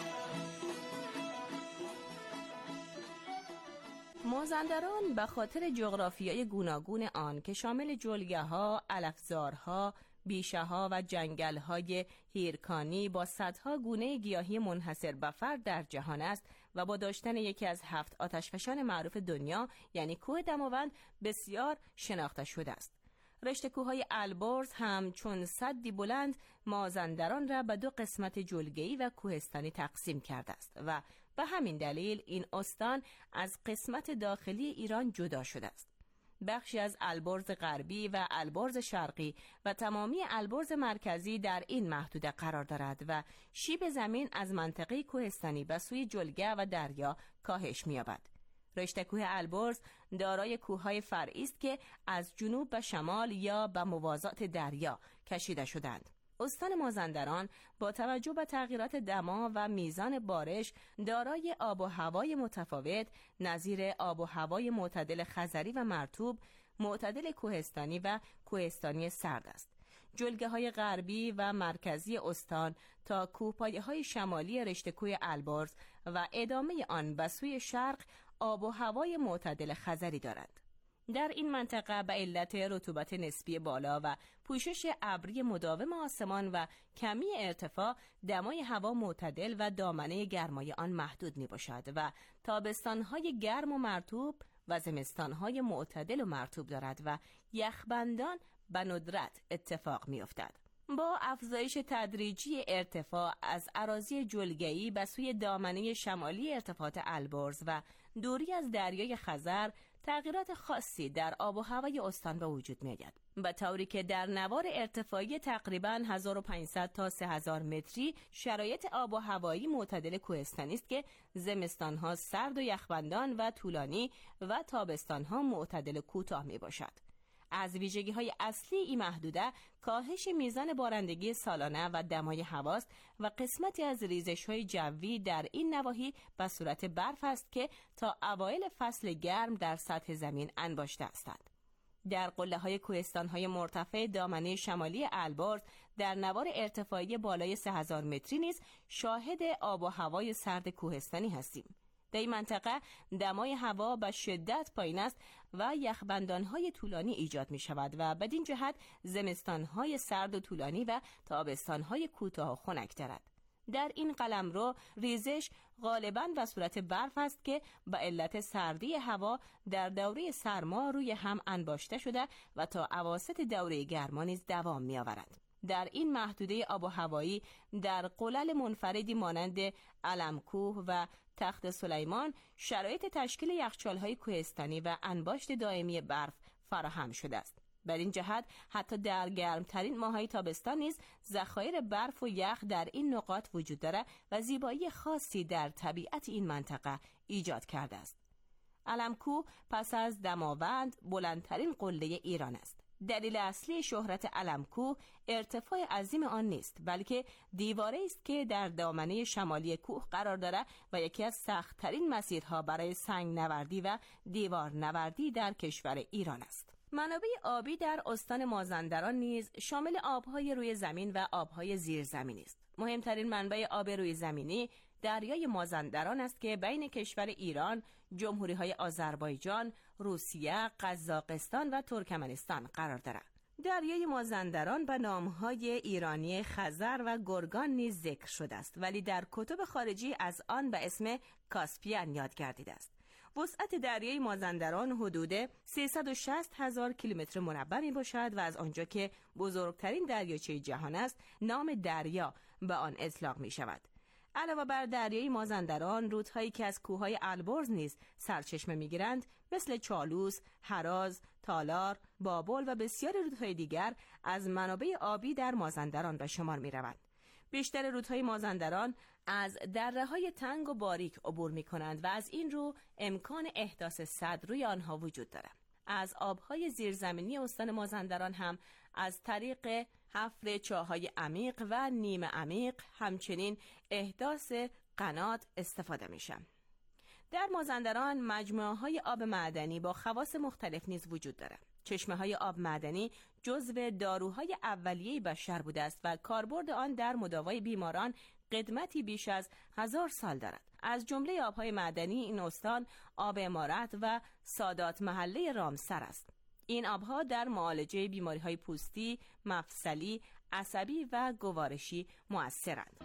A: مازندران به خاطر جغرافیای گوناگون آن که شامل جلگه‌ها، علفزارها، بیشه‌ها و جنگل‌های هیرکانی با صدها گونه گیاهی منحصر به فرد در جهان است و با داشتن یکی از هفت آتشفشان معروف دنیا یعنی کوه دماوند بسیار شناخته شده است. رشته کوههای البرز هم چون سدی بلند مازندران را به دو قسمت جلگه‌ای و کوهستانی تقسیم کرده است و به همین دلیل این استان از قسمت داخلی ایران جدا شده است. بخشی از البرز غربی و البرز شرقی و تمامی البرز مرکزی در این محدوده قرار دارد و شیب زمین از منطقه کوهستانی به سوی جلگه و دریا کاهش می‌یابد. رشته کوه البرز دارای کوههای فرعی است که از جنوب به شمال یا به موازات دریا کشیده شدند. استان مازندران با توجه به تغییرات دما و میزان بارش دارای آب و هوای متفاوت نظیر آب و هوای معتدل خزری و مرطوب، معتدل کوهستانی و کوهستانی سرد است. جلگه های غربی و مرکزی استان تا کوهپایه های شمالی رشته کوه البرز و ادامه آن به سوی شرق آب و هوای معتدل خزری دارند. در این منطقه به علت رطوبت نسبی بالا و پوشش ابری مداوم آسمان و کمی ارتفاع دمای هوا معتدل و دامنه گرمای آن محدود می باشد و تابستان‌های گرم و مرطوب و زمستان‌های معتدل و مرطوب دارد و یخبندان به ندرت اتفاق می افتد. با افزایش تدریجی ارتفاع از اراضی جلگه‌ای به سوی دامنه شمالی ارتفاعات البرز و دوری از دریای خزر تغییرات خاصی در آب و هوای استان به وجود می‌آید، به طوری که در نوار ارتفاعی تقریباً هزار و پانصد تا سه هزار متری شرایط آب و هوایی معتدل کوهستانی است که زمستان‌ها سرد و یخبندان و طولانی و تابستان‌ها معتدل و کوتاه می‌باشد. از ویژگی‌های اصلی این محدوده کاهش میزان بارندگی سالانه و دمای هواست و قسمتی از ریزش‌های جوی در این نواحی به صورت برف است که تا اوایل فصل گرم در سطح زمین انباشته هستند. در قله‌های کوهستان‌های مرتفع دامنه شمالی البرز در نوار ارتفاعی بالای سه هزار متری نیز شاهد آب و هوای سرد کوهستانی هستیم. در این منطقه دمای هوا به شدت پایین است و یخبندان‌های طولانی ایجاد می شود و بدین جهت زمستان‌های سرد و طولانی و تابستان‌های کوتاه و خنک دارد. در این قلمرو ریزش غالباً به صورت برف است که به علت سردی هوا در دوره سرما روی هم انباشته شده و تا اواسط دوره گرما نیز دوام می آورد. در این محدوده آب و هوایی در قلل منفردی مانند علمکوه و تخت سلیمان شرایط تشکیل یخچال‌های کوهستانی و انباشت دائمی برف فراهم شده است. بر این جهت حتی در گرمترین ماه‌های تابستان نیز ذخایر برف و یخ در این نقاط وجود دارد و زیبایی خاصی در طبیعت این منطقه ایجاد کرده است. علمکوه پس از دماوند بلندترین قله ایران است. دلیل اصلی شهرت علم‌کوه ارتفاع عظیم آن نیست، بلکه دیواره است که در دامنه شمالی کوه قرار دارد و یکی از سخت‌ترین مسیرها برای سنگ نوردی و دیوار نوردی در کشور ایران است. منابع آبی در استان مازندران نیز شامل آب‌های روی زمین و آب‌های زیرزمینی است. مهمترین منبع آب روی زمینی دریای مازندران است که بین کشور ایران، جمهوری‌های آذربایجان، روسیه، قزاقستان و ترکمنستان قرار دارد. دریای مازندران به نام‌های ایرانی خزر و گرگان نیز ذکر شده است، ولی در کتب خارجی از آن به اسم کاسپیان یاد گردیده است. وسعت دریای مازندران حدود سیصد و شصت هزار کیلومتر مربع می باشد و از آنجا که بزرگترین دریاچه جهان است، نام دریا به آن اطلاق می شود. علاوه بر دریای مازندران، رودهایی که از کوههای البرز نیز سرچشمه می‌گیرند، مثل چالوس، هراز، تالار، بابل و بسیاری رودهای دیگر از منابع آبی در مازندران به شمار می‌روند. بیشتر رودهای مازندران از دره‌های تنگ و باریک عبور می‌کنند و از این رو امکان احداث سد روی آنها وجود دارد. از آبهای زیرزمینی استان مازندران هم از طریق حفر چاه‌های عمیق و نیمه عمیق همچنین احداث قنات استفاده میشه. در مازندران مجموعه‌های آب معدنی با خواص مختلف نیز وجود دارد. چشمه‌های آب معدنی جزو داروهای اولیه بشر بوده است و کاربرد آن در مداوای بیماران قدمتی بیش از هزار سال دارد. از جمله آبهای معدنی این استان آب امارت و سادات محله رامسر است. این آبها در معالجه بیماری‌های پوستی، مفصلی، عصبی و گوارشی مؤثرند.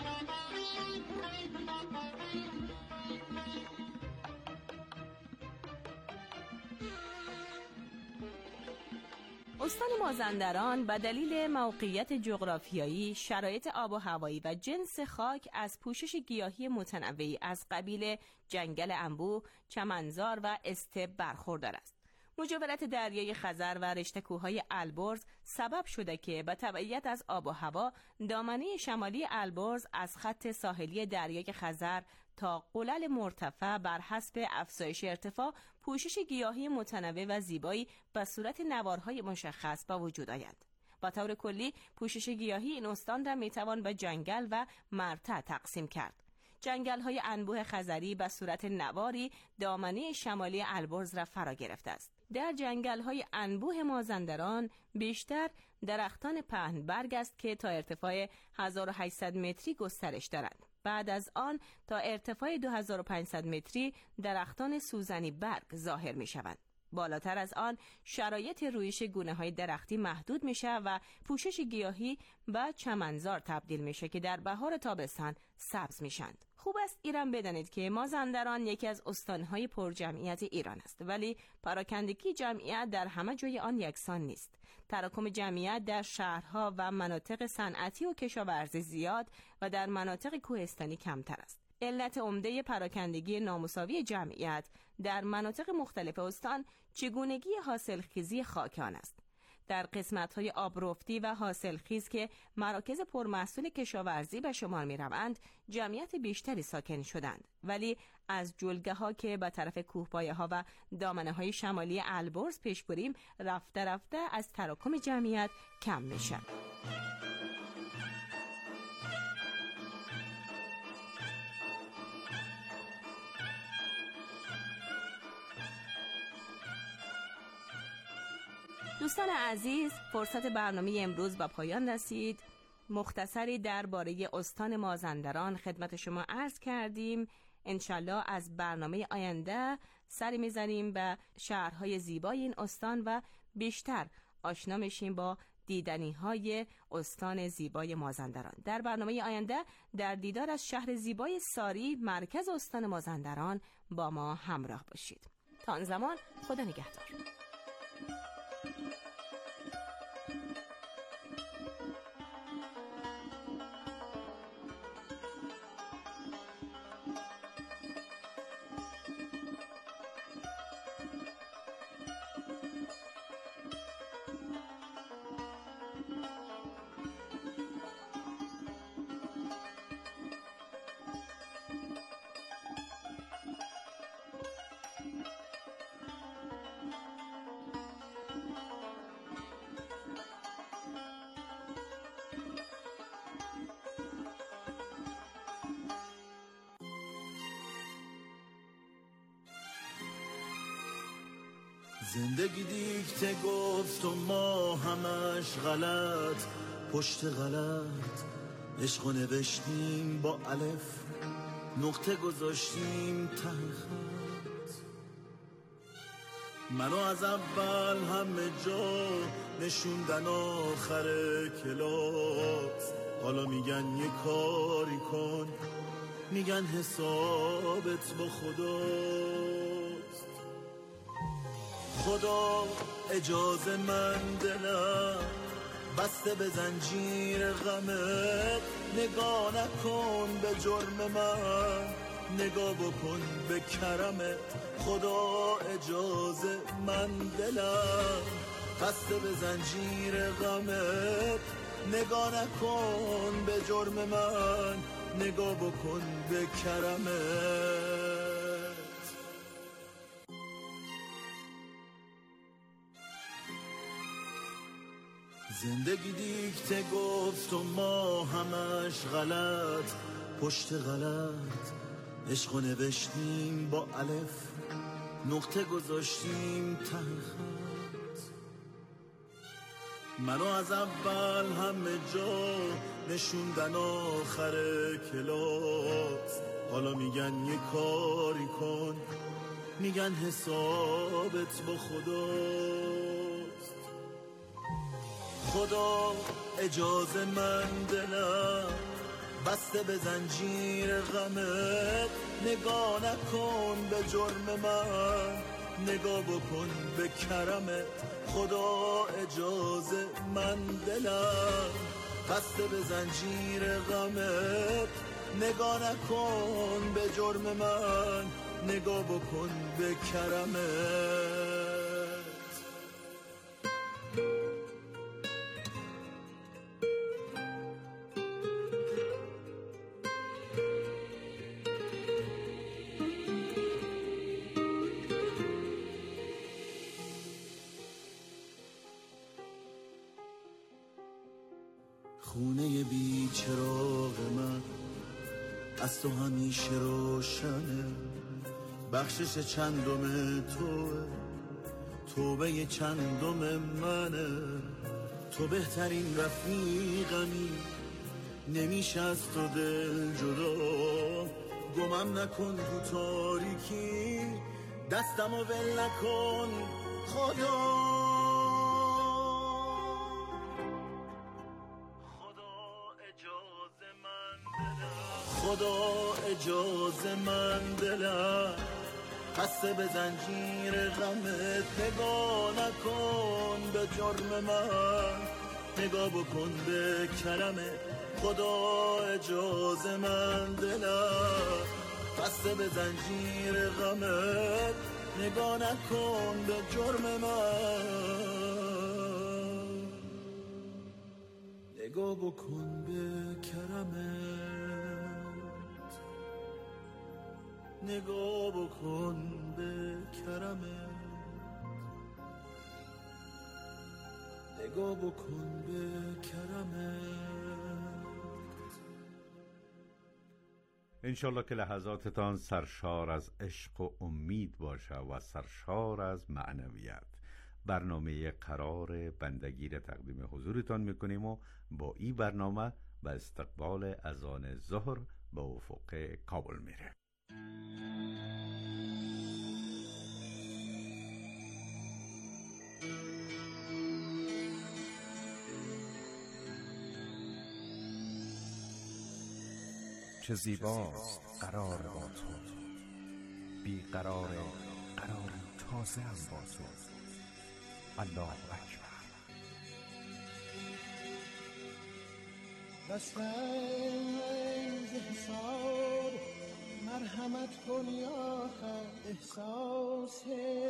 A: استان مازندران به دلیل موقعیت جغرافیایی، شرایط آب و هوایی و جنس خاک از پوشش گیاهی متنوعی از قبیل جنگل انبوه، چمنزار و استپ برخوردار است. مجاورت دریای خزر و رشته کوههای البرز سبب شده که به تبعیت از آب و هوا دامنه شمالی البرز از خط ساحلی دریای خزر تا قلل مرتفع بر حسب افزایش ارتفاع پوشش گیاهی متنوع و زیبایی به صورت نوارهای مشخص به وجود آید. با طور کلی پوشش گیاهی این استان را میتوان به جنگل و مرتع تقسیم کرد. جنگل‌های انبوه خزری به صورت نواری دامنه شمالی البرز را فرا گرفته است. در جنگل‌های انبوه مازندران بیشتر درختان پهن برگ است که تا ارتفاع هزار و هشتصد متری گسترش دارند. بعد از آن تا ارتفاع دو هزار و پانصد متری درختان سوزنی برگ ظاهر می شوند. بالاتر از آن شرایط رویش گونه‌های درختی محدود میشه و پوشش گیاهی به چمنزار تبدیل میشه که در بهار تابستان سبز میشند. خوب است ایران بدانید که مازندران یکی از استان‌های پرجمعیت ایران است، ولی پراکندگی جمعیت در همه جای آن یکسان نیست. تراکم جمعیت در شهرها و مناطق صنعتی و کشاورزی زیاد و در مناطق کوهستانی کمتر است. علت عمده پراکندگی نامساوی جمعیت در مناطق مختلف استان چگونگی حاصلخیزی خاک آن است. در قسمت‌های آبرفتی و حاصلخیز که مراکز پرمحصول کشاورزی به شمار می‌روند، جمعیت بیشتری ساکن شدند، ولی از جلگه‌ها که به طرف کوهپایه‌ها و دامنه‌های شمالی البرز پیش بریم، رفته رفته از تراکم جمعیت کم می‌شود. دوستان عزیز، فرصت برنامه امروز به پایان رسید. مختصری درباره استان مازندران خدمت شما عرض کردیم. انشالله از برنامه آینده سری میزنیم به شهرهای زیبای این استان و بیشتر آشنا میشیم با دیدنی های استان زیبای مازندران. در برنامه آینده در دیدار از شهر زیبای ساری، مرکز استان مازندران، با ما همراه باشید. تا آن زمان خدا نگهدار.
B: زندگی دیکته گفت و ما همش غلط پشت غلط، عشقو نوشتیم با الف، نقطه گذاشتیم ته خط. منو از اول همه جا نشوندن آخر کلاس، حالا میگن یه کاری کن، میگن حسابت با خداست. خدا اجازه من دلم بسته به زنجیر غمت، نگاه نکن به جرم من، نگاه بکن به کرمت. خدا اجازه من دلم بسته به زنجیر غمت، نگاه نکن به جرم من، نگاه بکن به کرمت. زندگی دیکته گفت و ما همش غلط پشت غلط، عشقو نوشتیم با الف، نقطه گذاشتیم ته خط. منو از اول همه جا نشوندن آخر کلاس، حالا میگن یه کاری کن، میگن حسابت با خداست. خدا اجازه من دلم بسته به زنجیر غمت، نگاه نکن به جرم من، نگاه بکن به کرمت. خدا اجازه من دلم بسته به زنجیر غمت، نگاه نکن به جرم من، نگاه بکن به کرمت. خونه بی چراغ من از تو همیشه روشنه، بخشش چندم توه، توبه چندم منه. تو بهترین رفیقمی، نمیشه از تو دل جدا، گمم نکن تو تاریکی، دستمو ول نکن خدا. خدا اجازه من دلم بسته به زنجیر غمت، نگاه نکن به جرم من، نگاه بکن به کرمت. خدا اجازه من دلم بسته به زنجیر غمت، نگاه نکن به جرم من، نگاه بکن به کرمت. نگاه بکن به کرمت، نگاه بکن به کرمت.
G: انشالله که لحظاتتان سرشار از عشق و امید باشه و سرشار از معنویت. برنامه قرار بندگی را تقدیم حضورتان میکنیم و با این برنامه به استقبال اذان ظهر به افق کابل میره.
W: چه زیباست قرار با تو، بی قرار قراری تازه هم با تو. الله اکبر.
E: بسنگ حسار مرحمت کن یا خیر، احساس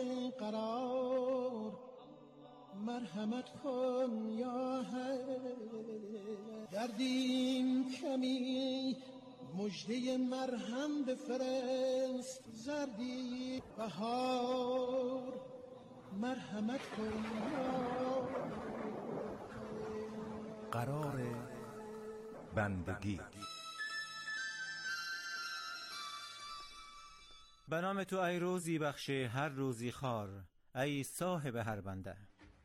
E: قرار مرحمت کن یا خیر. دردیم کمی مجده مرهم بفرست، زردی بهار مرحمت کن یا
W: قرار بندگی.
F: به نام تو ای روزی بخش هر روزی خار، ای صاحب هر بنده.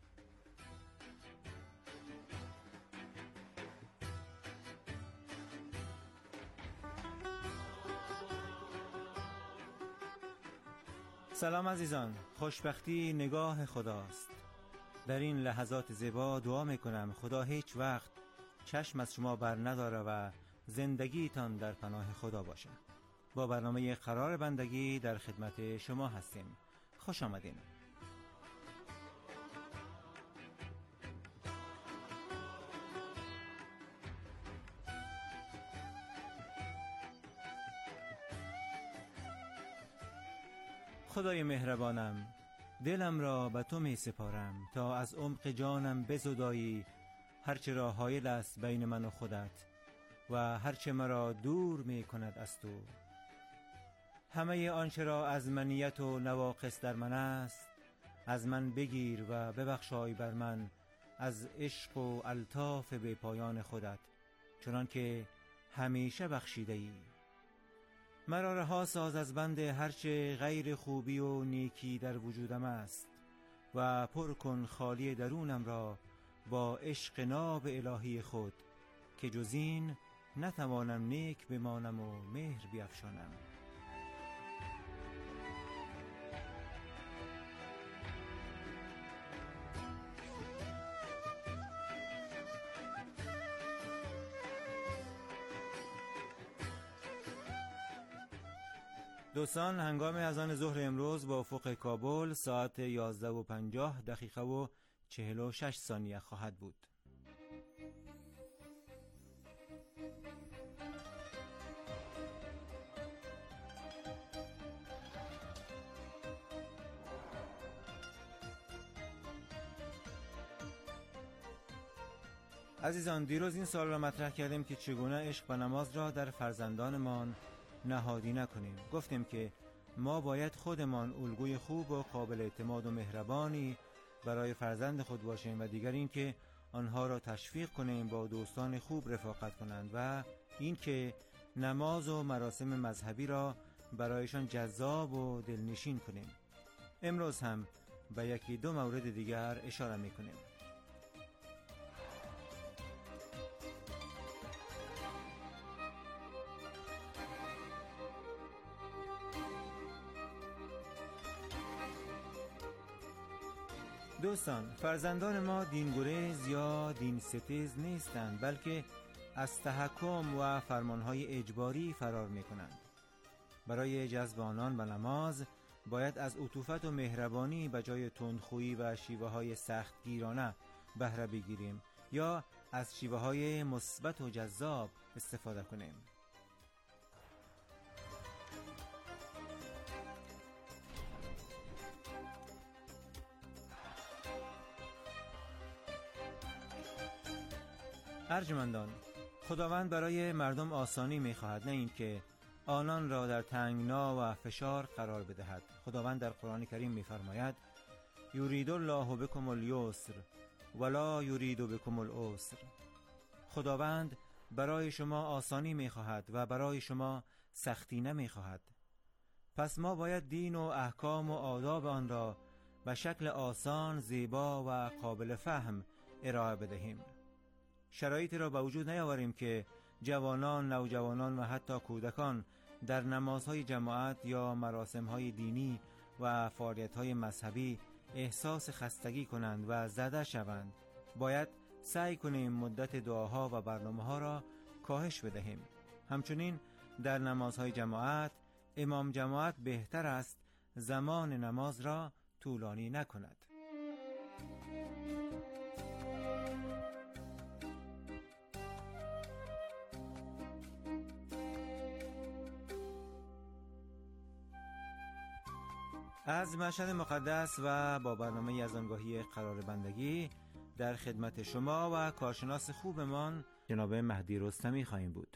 F: سلام عزیزان، خوشبختی نگاه خداست. در این لحظات زیبا دعا میکنم خدا هیچ وقت چشم از شما بر نداره و زندگیتان در پناه خدا باشه. با برنامه قرار بندگی در خدمت شما هستیم. خوش آمدین. خدای مهربانم، دلم را به تو می سپارم تا از عمق جانم بزدایی هرچه را حایل است بین من و خودت و هرچه مرا دور می کند از تو. همه آنچه را از منیت و نواقص در من است از من بگیر و ببخشای بر من از عشق و الطاف به پایان خودت، چنان که همیشه بخشیده ای. مرا رها ساز از بند هرچه غیر خوبی و نیکی در وجودم است و پر کن خالی درونم را با عشق ناب الهی خود، که جز این نتوانم نیک بمانم و مهر بیفشانم. دوستان، هنگام اذان ظهر امروز با افق کابل ساعت یازده و پنجاه دقیقه و چهل و شش ثانیه خواهد بود. عزیزان، دیروز این سوال را مطرح کردیم که چگونه عشق و نماز را در فرزندانمان نهادی نکنیم. گفتیم که ما باید خودمان الگوی خوب و قابل اعتماد و مهربانی برای فرزند خود باشیم و دیگر این که آنها را تشویق کنیم با دوستان خوب رفاقت کنند و این که نماز و مراسم مذهبی را برایشان جذاب و دلنشین کنیم. امروز هم به یکی دو مورد دیگر اشاره می‌کنیم. دوستان، فرزندان ما دینگریز یا دین ستیز نیستند، بلکه از تحکم و فرمانهای اجباری فرار می کنند. برای جذب آنان به نماز باید از عطوفت و مهربانی به جای تندخویی و شیوه های سختگیرانه بهره بگیریم یا از شیوه های مثبت و جذاب استفاده کنیم. ارجمندان، خداوند برای مردم آسانی می‌خواهد، نه اینکه آنان را در تنگنا و فشار قرار بدهد. خداوند در قرآن کریم می‌فرماید: یرید الله بکم الیسر ولا یرید بکم العسر. خداوند برای شما آسانی می‌خواهد و برای شما سختی نمی‌خواهد. پس ما باید دین و احکام و آداب آن را به شکل آسان، زیبا و قابل فهم ارائه بدهیم. شرایطی را به وجود نیاوریم که جوانان، نوجوانان و حتی کودکان در نمازهای جماعت یا مراسمهای دینی و فعالیتهای مذهبی احساس خستگی کنند و زده شوند. باید سعی کنیم مدت دعاها و برنامه‌ها را کاهش بدهیم. همچنین در نمازهای جماعت امام جماعت بهتر است زمان نماز را طولانی نکند. از مشهد مقدس و با برنامه یزدانگاهی قرار بندگی در خدمت شما و کارشناس خوبمان جناب مهدی رستمی خواهیم بود.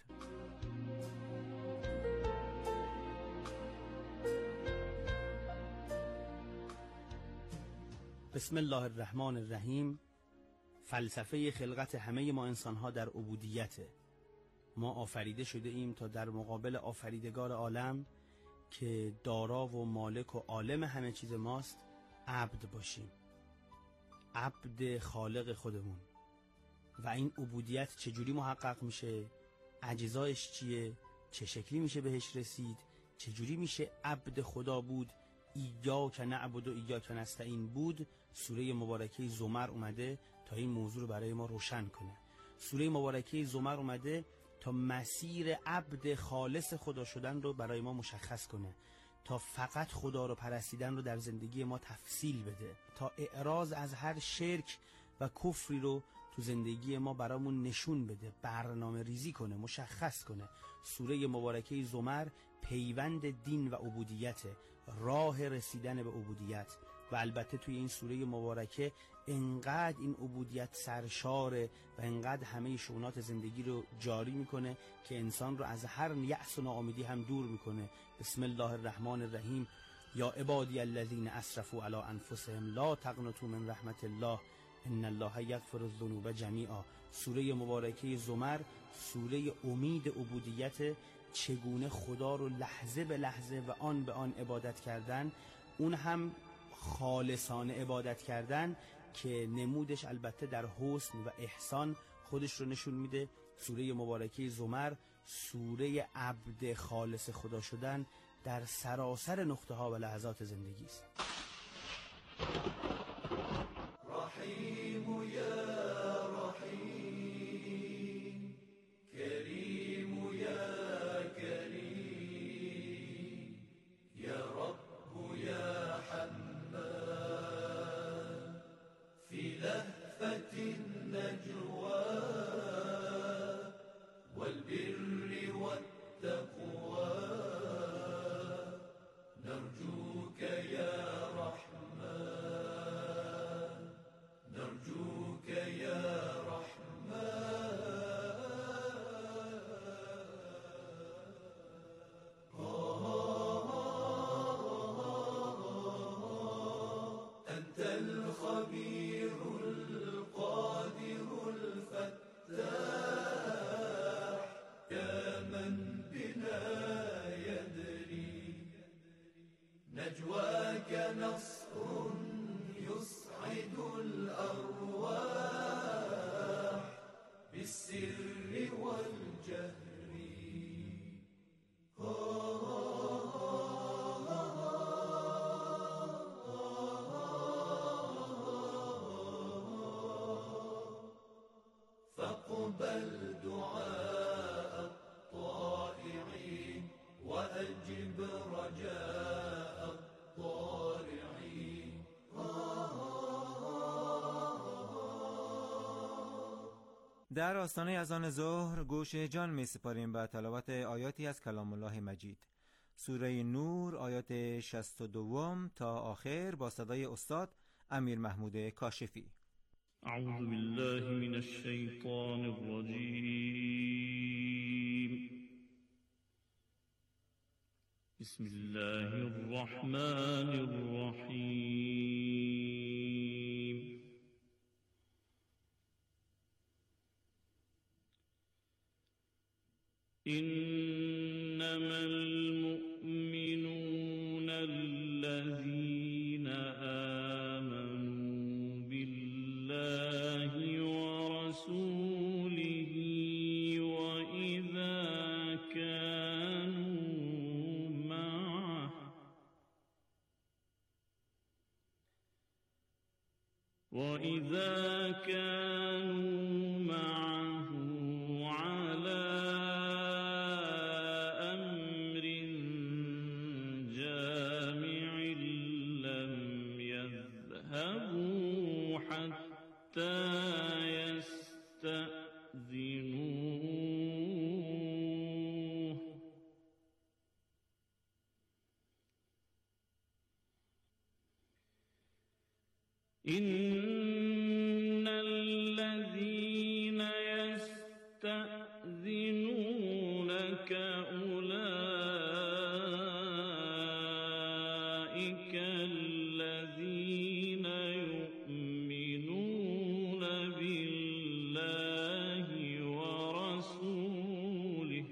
H: بسم الله الرحمن الرحیم. فلسفه خلقت همه ما انسانها در عبودیته. ما آفریده شده ایم تا در مقابل آفریدگار عالم که دارا و مالک و عالم همه چیز ماست عبد باشیم، عبد خالق خودمون. و این عبودیت چجوری محقق میشه؟ اجزایش چیه؟ چه شکلی میشه بهش رسید؟ چجوری میشه عبد خدا بود؟ ایاک نعبد و ایاک نستعین بود. سوره مبارکه زمر اومده تا این موضوع رو برای ما روشن کنه. سوره مبارکه زمر اومده تا مسیر عبد خالص خدا شدن رو برای ما مشخص کنه، تا فقط خدا رو پرستیدن رو در زندگی ما تفصیل بده، تا اعراض از هر شرک و کفری رو تو زندگی ما برامون نشون بده، برنامه ریزی کنه، مشخص کنه. سوره مبارکه زمر پیوند دین و عبودیت، راه رسیدن به عبودیت. و البته توی این سوره مبارکه انقدر این عبودیت سرشاره و انقدر همه شؤونات زندگی رو جاری میکنه که انسان رو از هر یأس و ناامیدی هم دور میکنه. بسم الله الرحمن الرحیم. یا عبادی الذین اسرفوا علی انفسهم لا تقنطوا من رحمت الله ان الله یغفر الذنوب جمیعا. سوره مبارکه زمر سوره امید عبودیت، چگونه خدا رو لحظه به لحظه و آن به آن عبادت کردن، اون هم خالصانه عبادت کردن که نمودش البته در حسن و احسان خودش رو نشون میده. سوره مبارکه زمر سوره عبد خالص خدا شدن در سراسر نقطه ها و لحظات زندگی است.
B: رحیم یا رحیم، کریم یا کریم، یا رب یا حنان، فی لهفة النجوى والبر والتقوى، نرجوك يا رحمن، نرجوك يا أنت الخبير القادر الفتاح، يا من بنا يدري، نجواك نصر يسعد الأرواح بالسر والجهر. فاقبل دعاء الطائعين وأجب رجاء الضارعين.
F: در آستانه اذان ظهر گوش جان می سپاریم به تلاوت آیاتی از کلام الله مجید. سوره نور آیات شصت و دو تا آخر با صدای استاد امیر محمود کاشفی.
I: اعوذ بالله من الشیطان الرجیم. بسم الله الرحمن الرحیم. إنما المؤمنون الذين آمنوا بالله ورسوله وإذا كانوا معه وإذا كانوا معه على أمر جامع لم يذهبوا حتى يستأذنوه إن الذين يستأذنونك أولئك الذين يؤمنون بالله ورسوله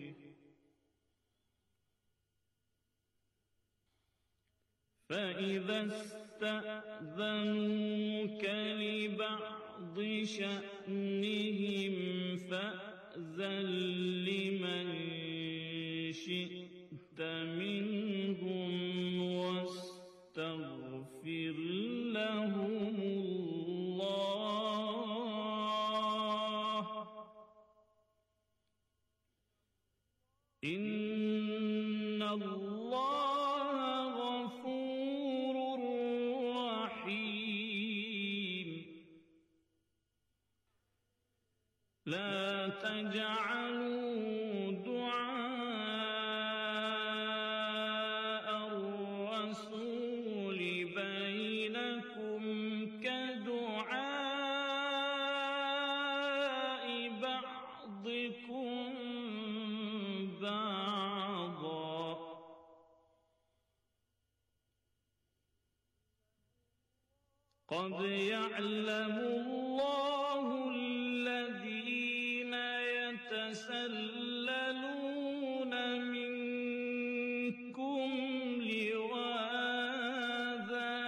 I: فإذا اسْتَأْذَنُوكَ لِبَعْضِ شَأْنِهِمْ فَأْذَن لِّمَن شِئْتَ مِنْهُمْ وَاسْتَغْفِرْ لَهُمُ اللَّهَ إِنَّ اللَّهَ غَفُورٌ رَّحِيمٌ لَا تَجْعَلُوا دُعَاءَ الرَّسُولِ بَيْنَكُمْ كَدُعَاءِ بَعْضِكُم بَعْضًا قَدْ يَعْلَمُ اللَّهُ الَّذِينَ يَتَسَلَّلُونَ مِنكُمْ لِوَاذًا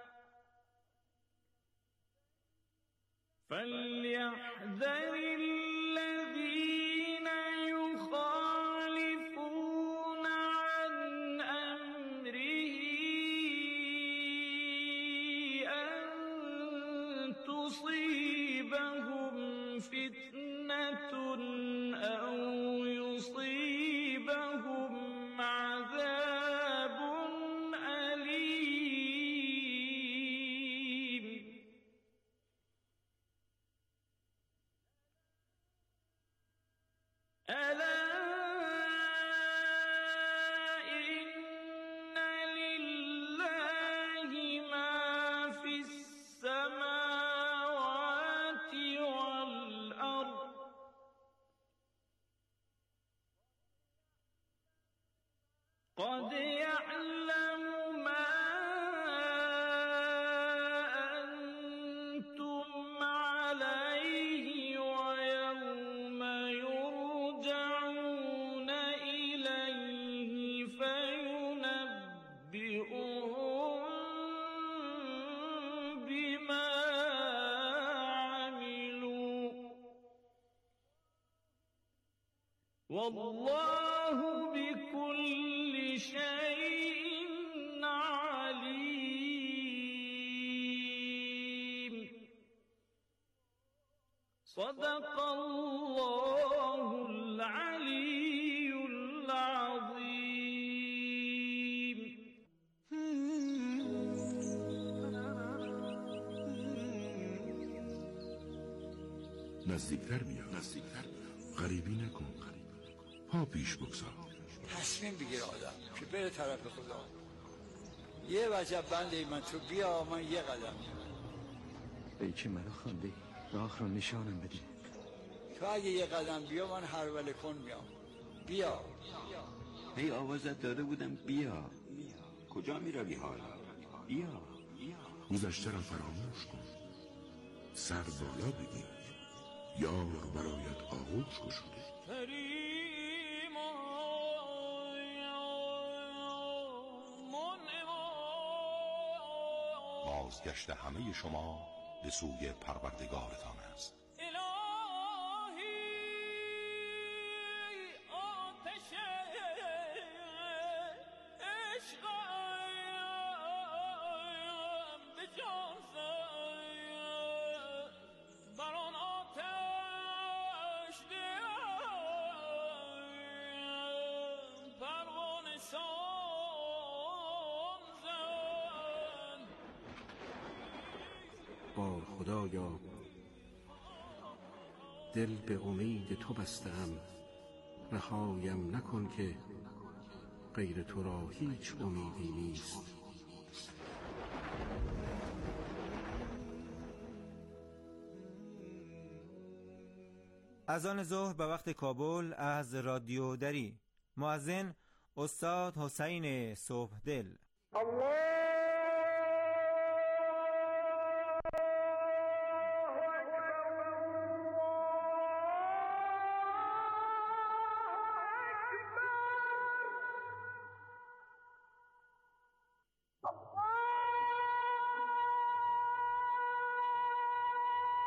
I: فَلْيَحْذَرِ الَّذِينَ يُخَالِفُونَ عَنْ أَمْرِهِ أَن تُصِيبَهُمْ فِتْنَةٌ أَوْ يُصِيبَهُمْ عَذَابٌ أَلِيمٌ أَلَا إِنَّ لِلَّهِ مَا فِي السَّمَاوَاتِ وَالْأَرْضِ قَدْ يَعْلَمُ مَا أَنتُمْ عَلَيْهِ وَيَوْمَ يُرْجَعُونَ إِلَيْهِ فَيُنَبِّئُهُم بِمَا عَمِلُوا وَاللَّهُ بِكُلِّ شَيْءٍ عَلِيمٌ صدق الله العلي العظيم.
K: نزدیکتر بیا نزدیکتر بیا غریبی نکن پا پیش بگذار
L: تصمیم بگیر آدم که بره طرف خدا. یه وجب بنده من تو بیا من یه قدم
M: ای که مرا خونده راه رو نشانم بدی.
L: تو اگه یه قدم بیا من هر وله کن میام. بیا
X: هی آوازت داده بودم بیا. کجا می روی حالا؟ بیا
K: گذشته را فراموش کن سر بالا بگیر یار برایت آغوش گشوده. بازگشت همه شما به سوی پروردگارتان است.
Y: با خدایا دل به امید تو بستم رهایم نکن که غیر تو را هیچ امیدی نیست.
F: اذان ظهر به وقت کابل از رادیو دری. مؤذن استاد حسین صبحدل.
Z: الله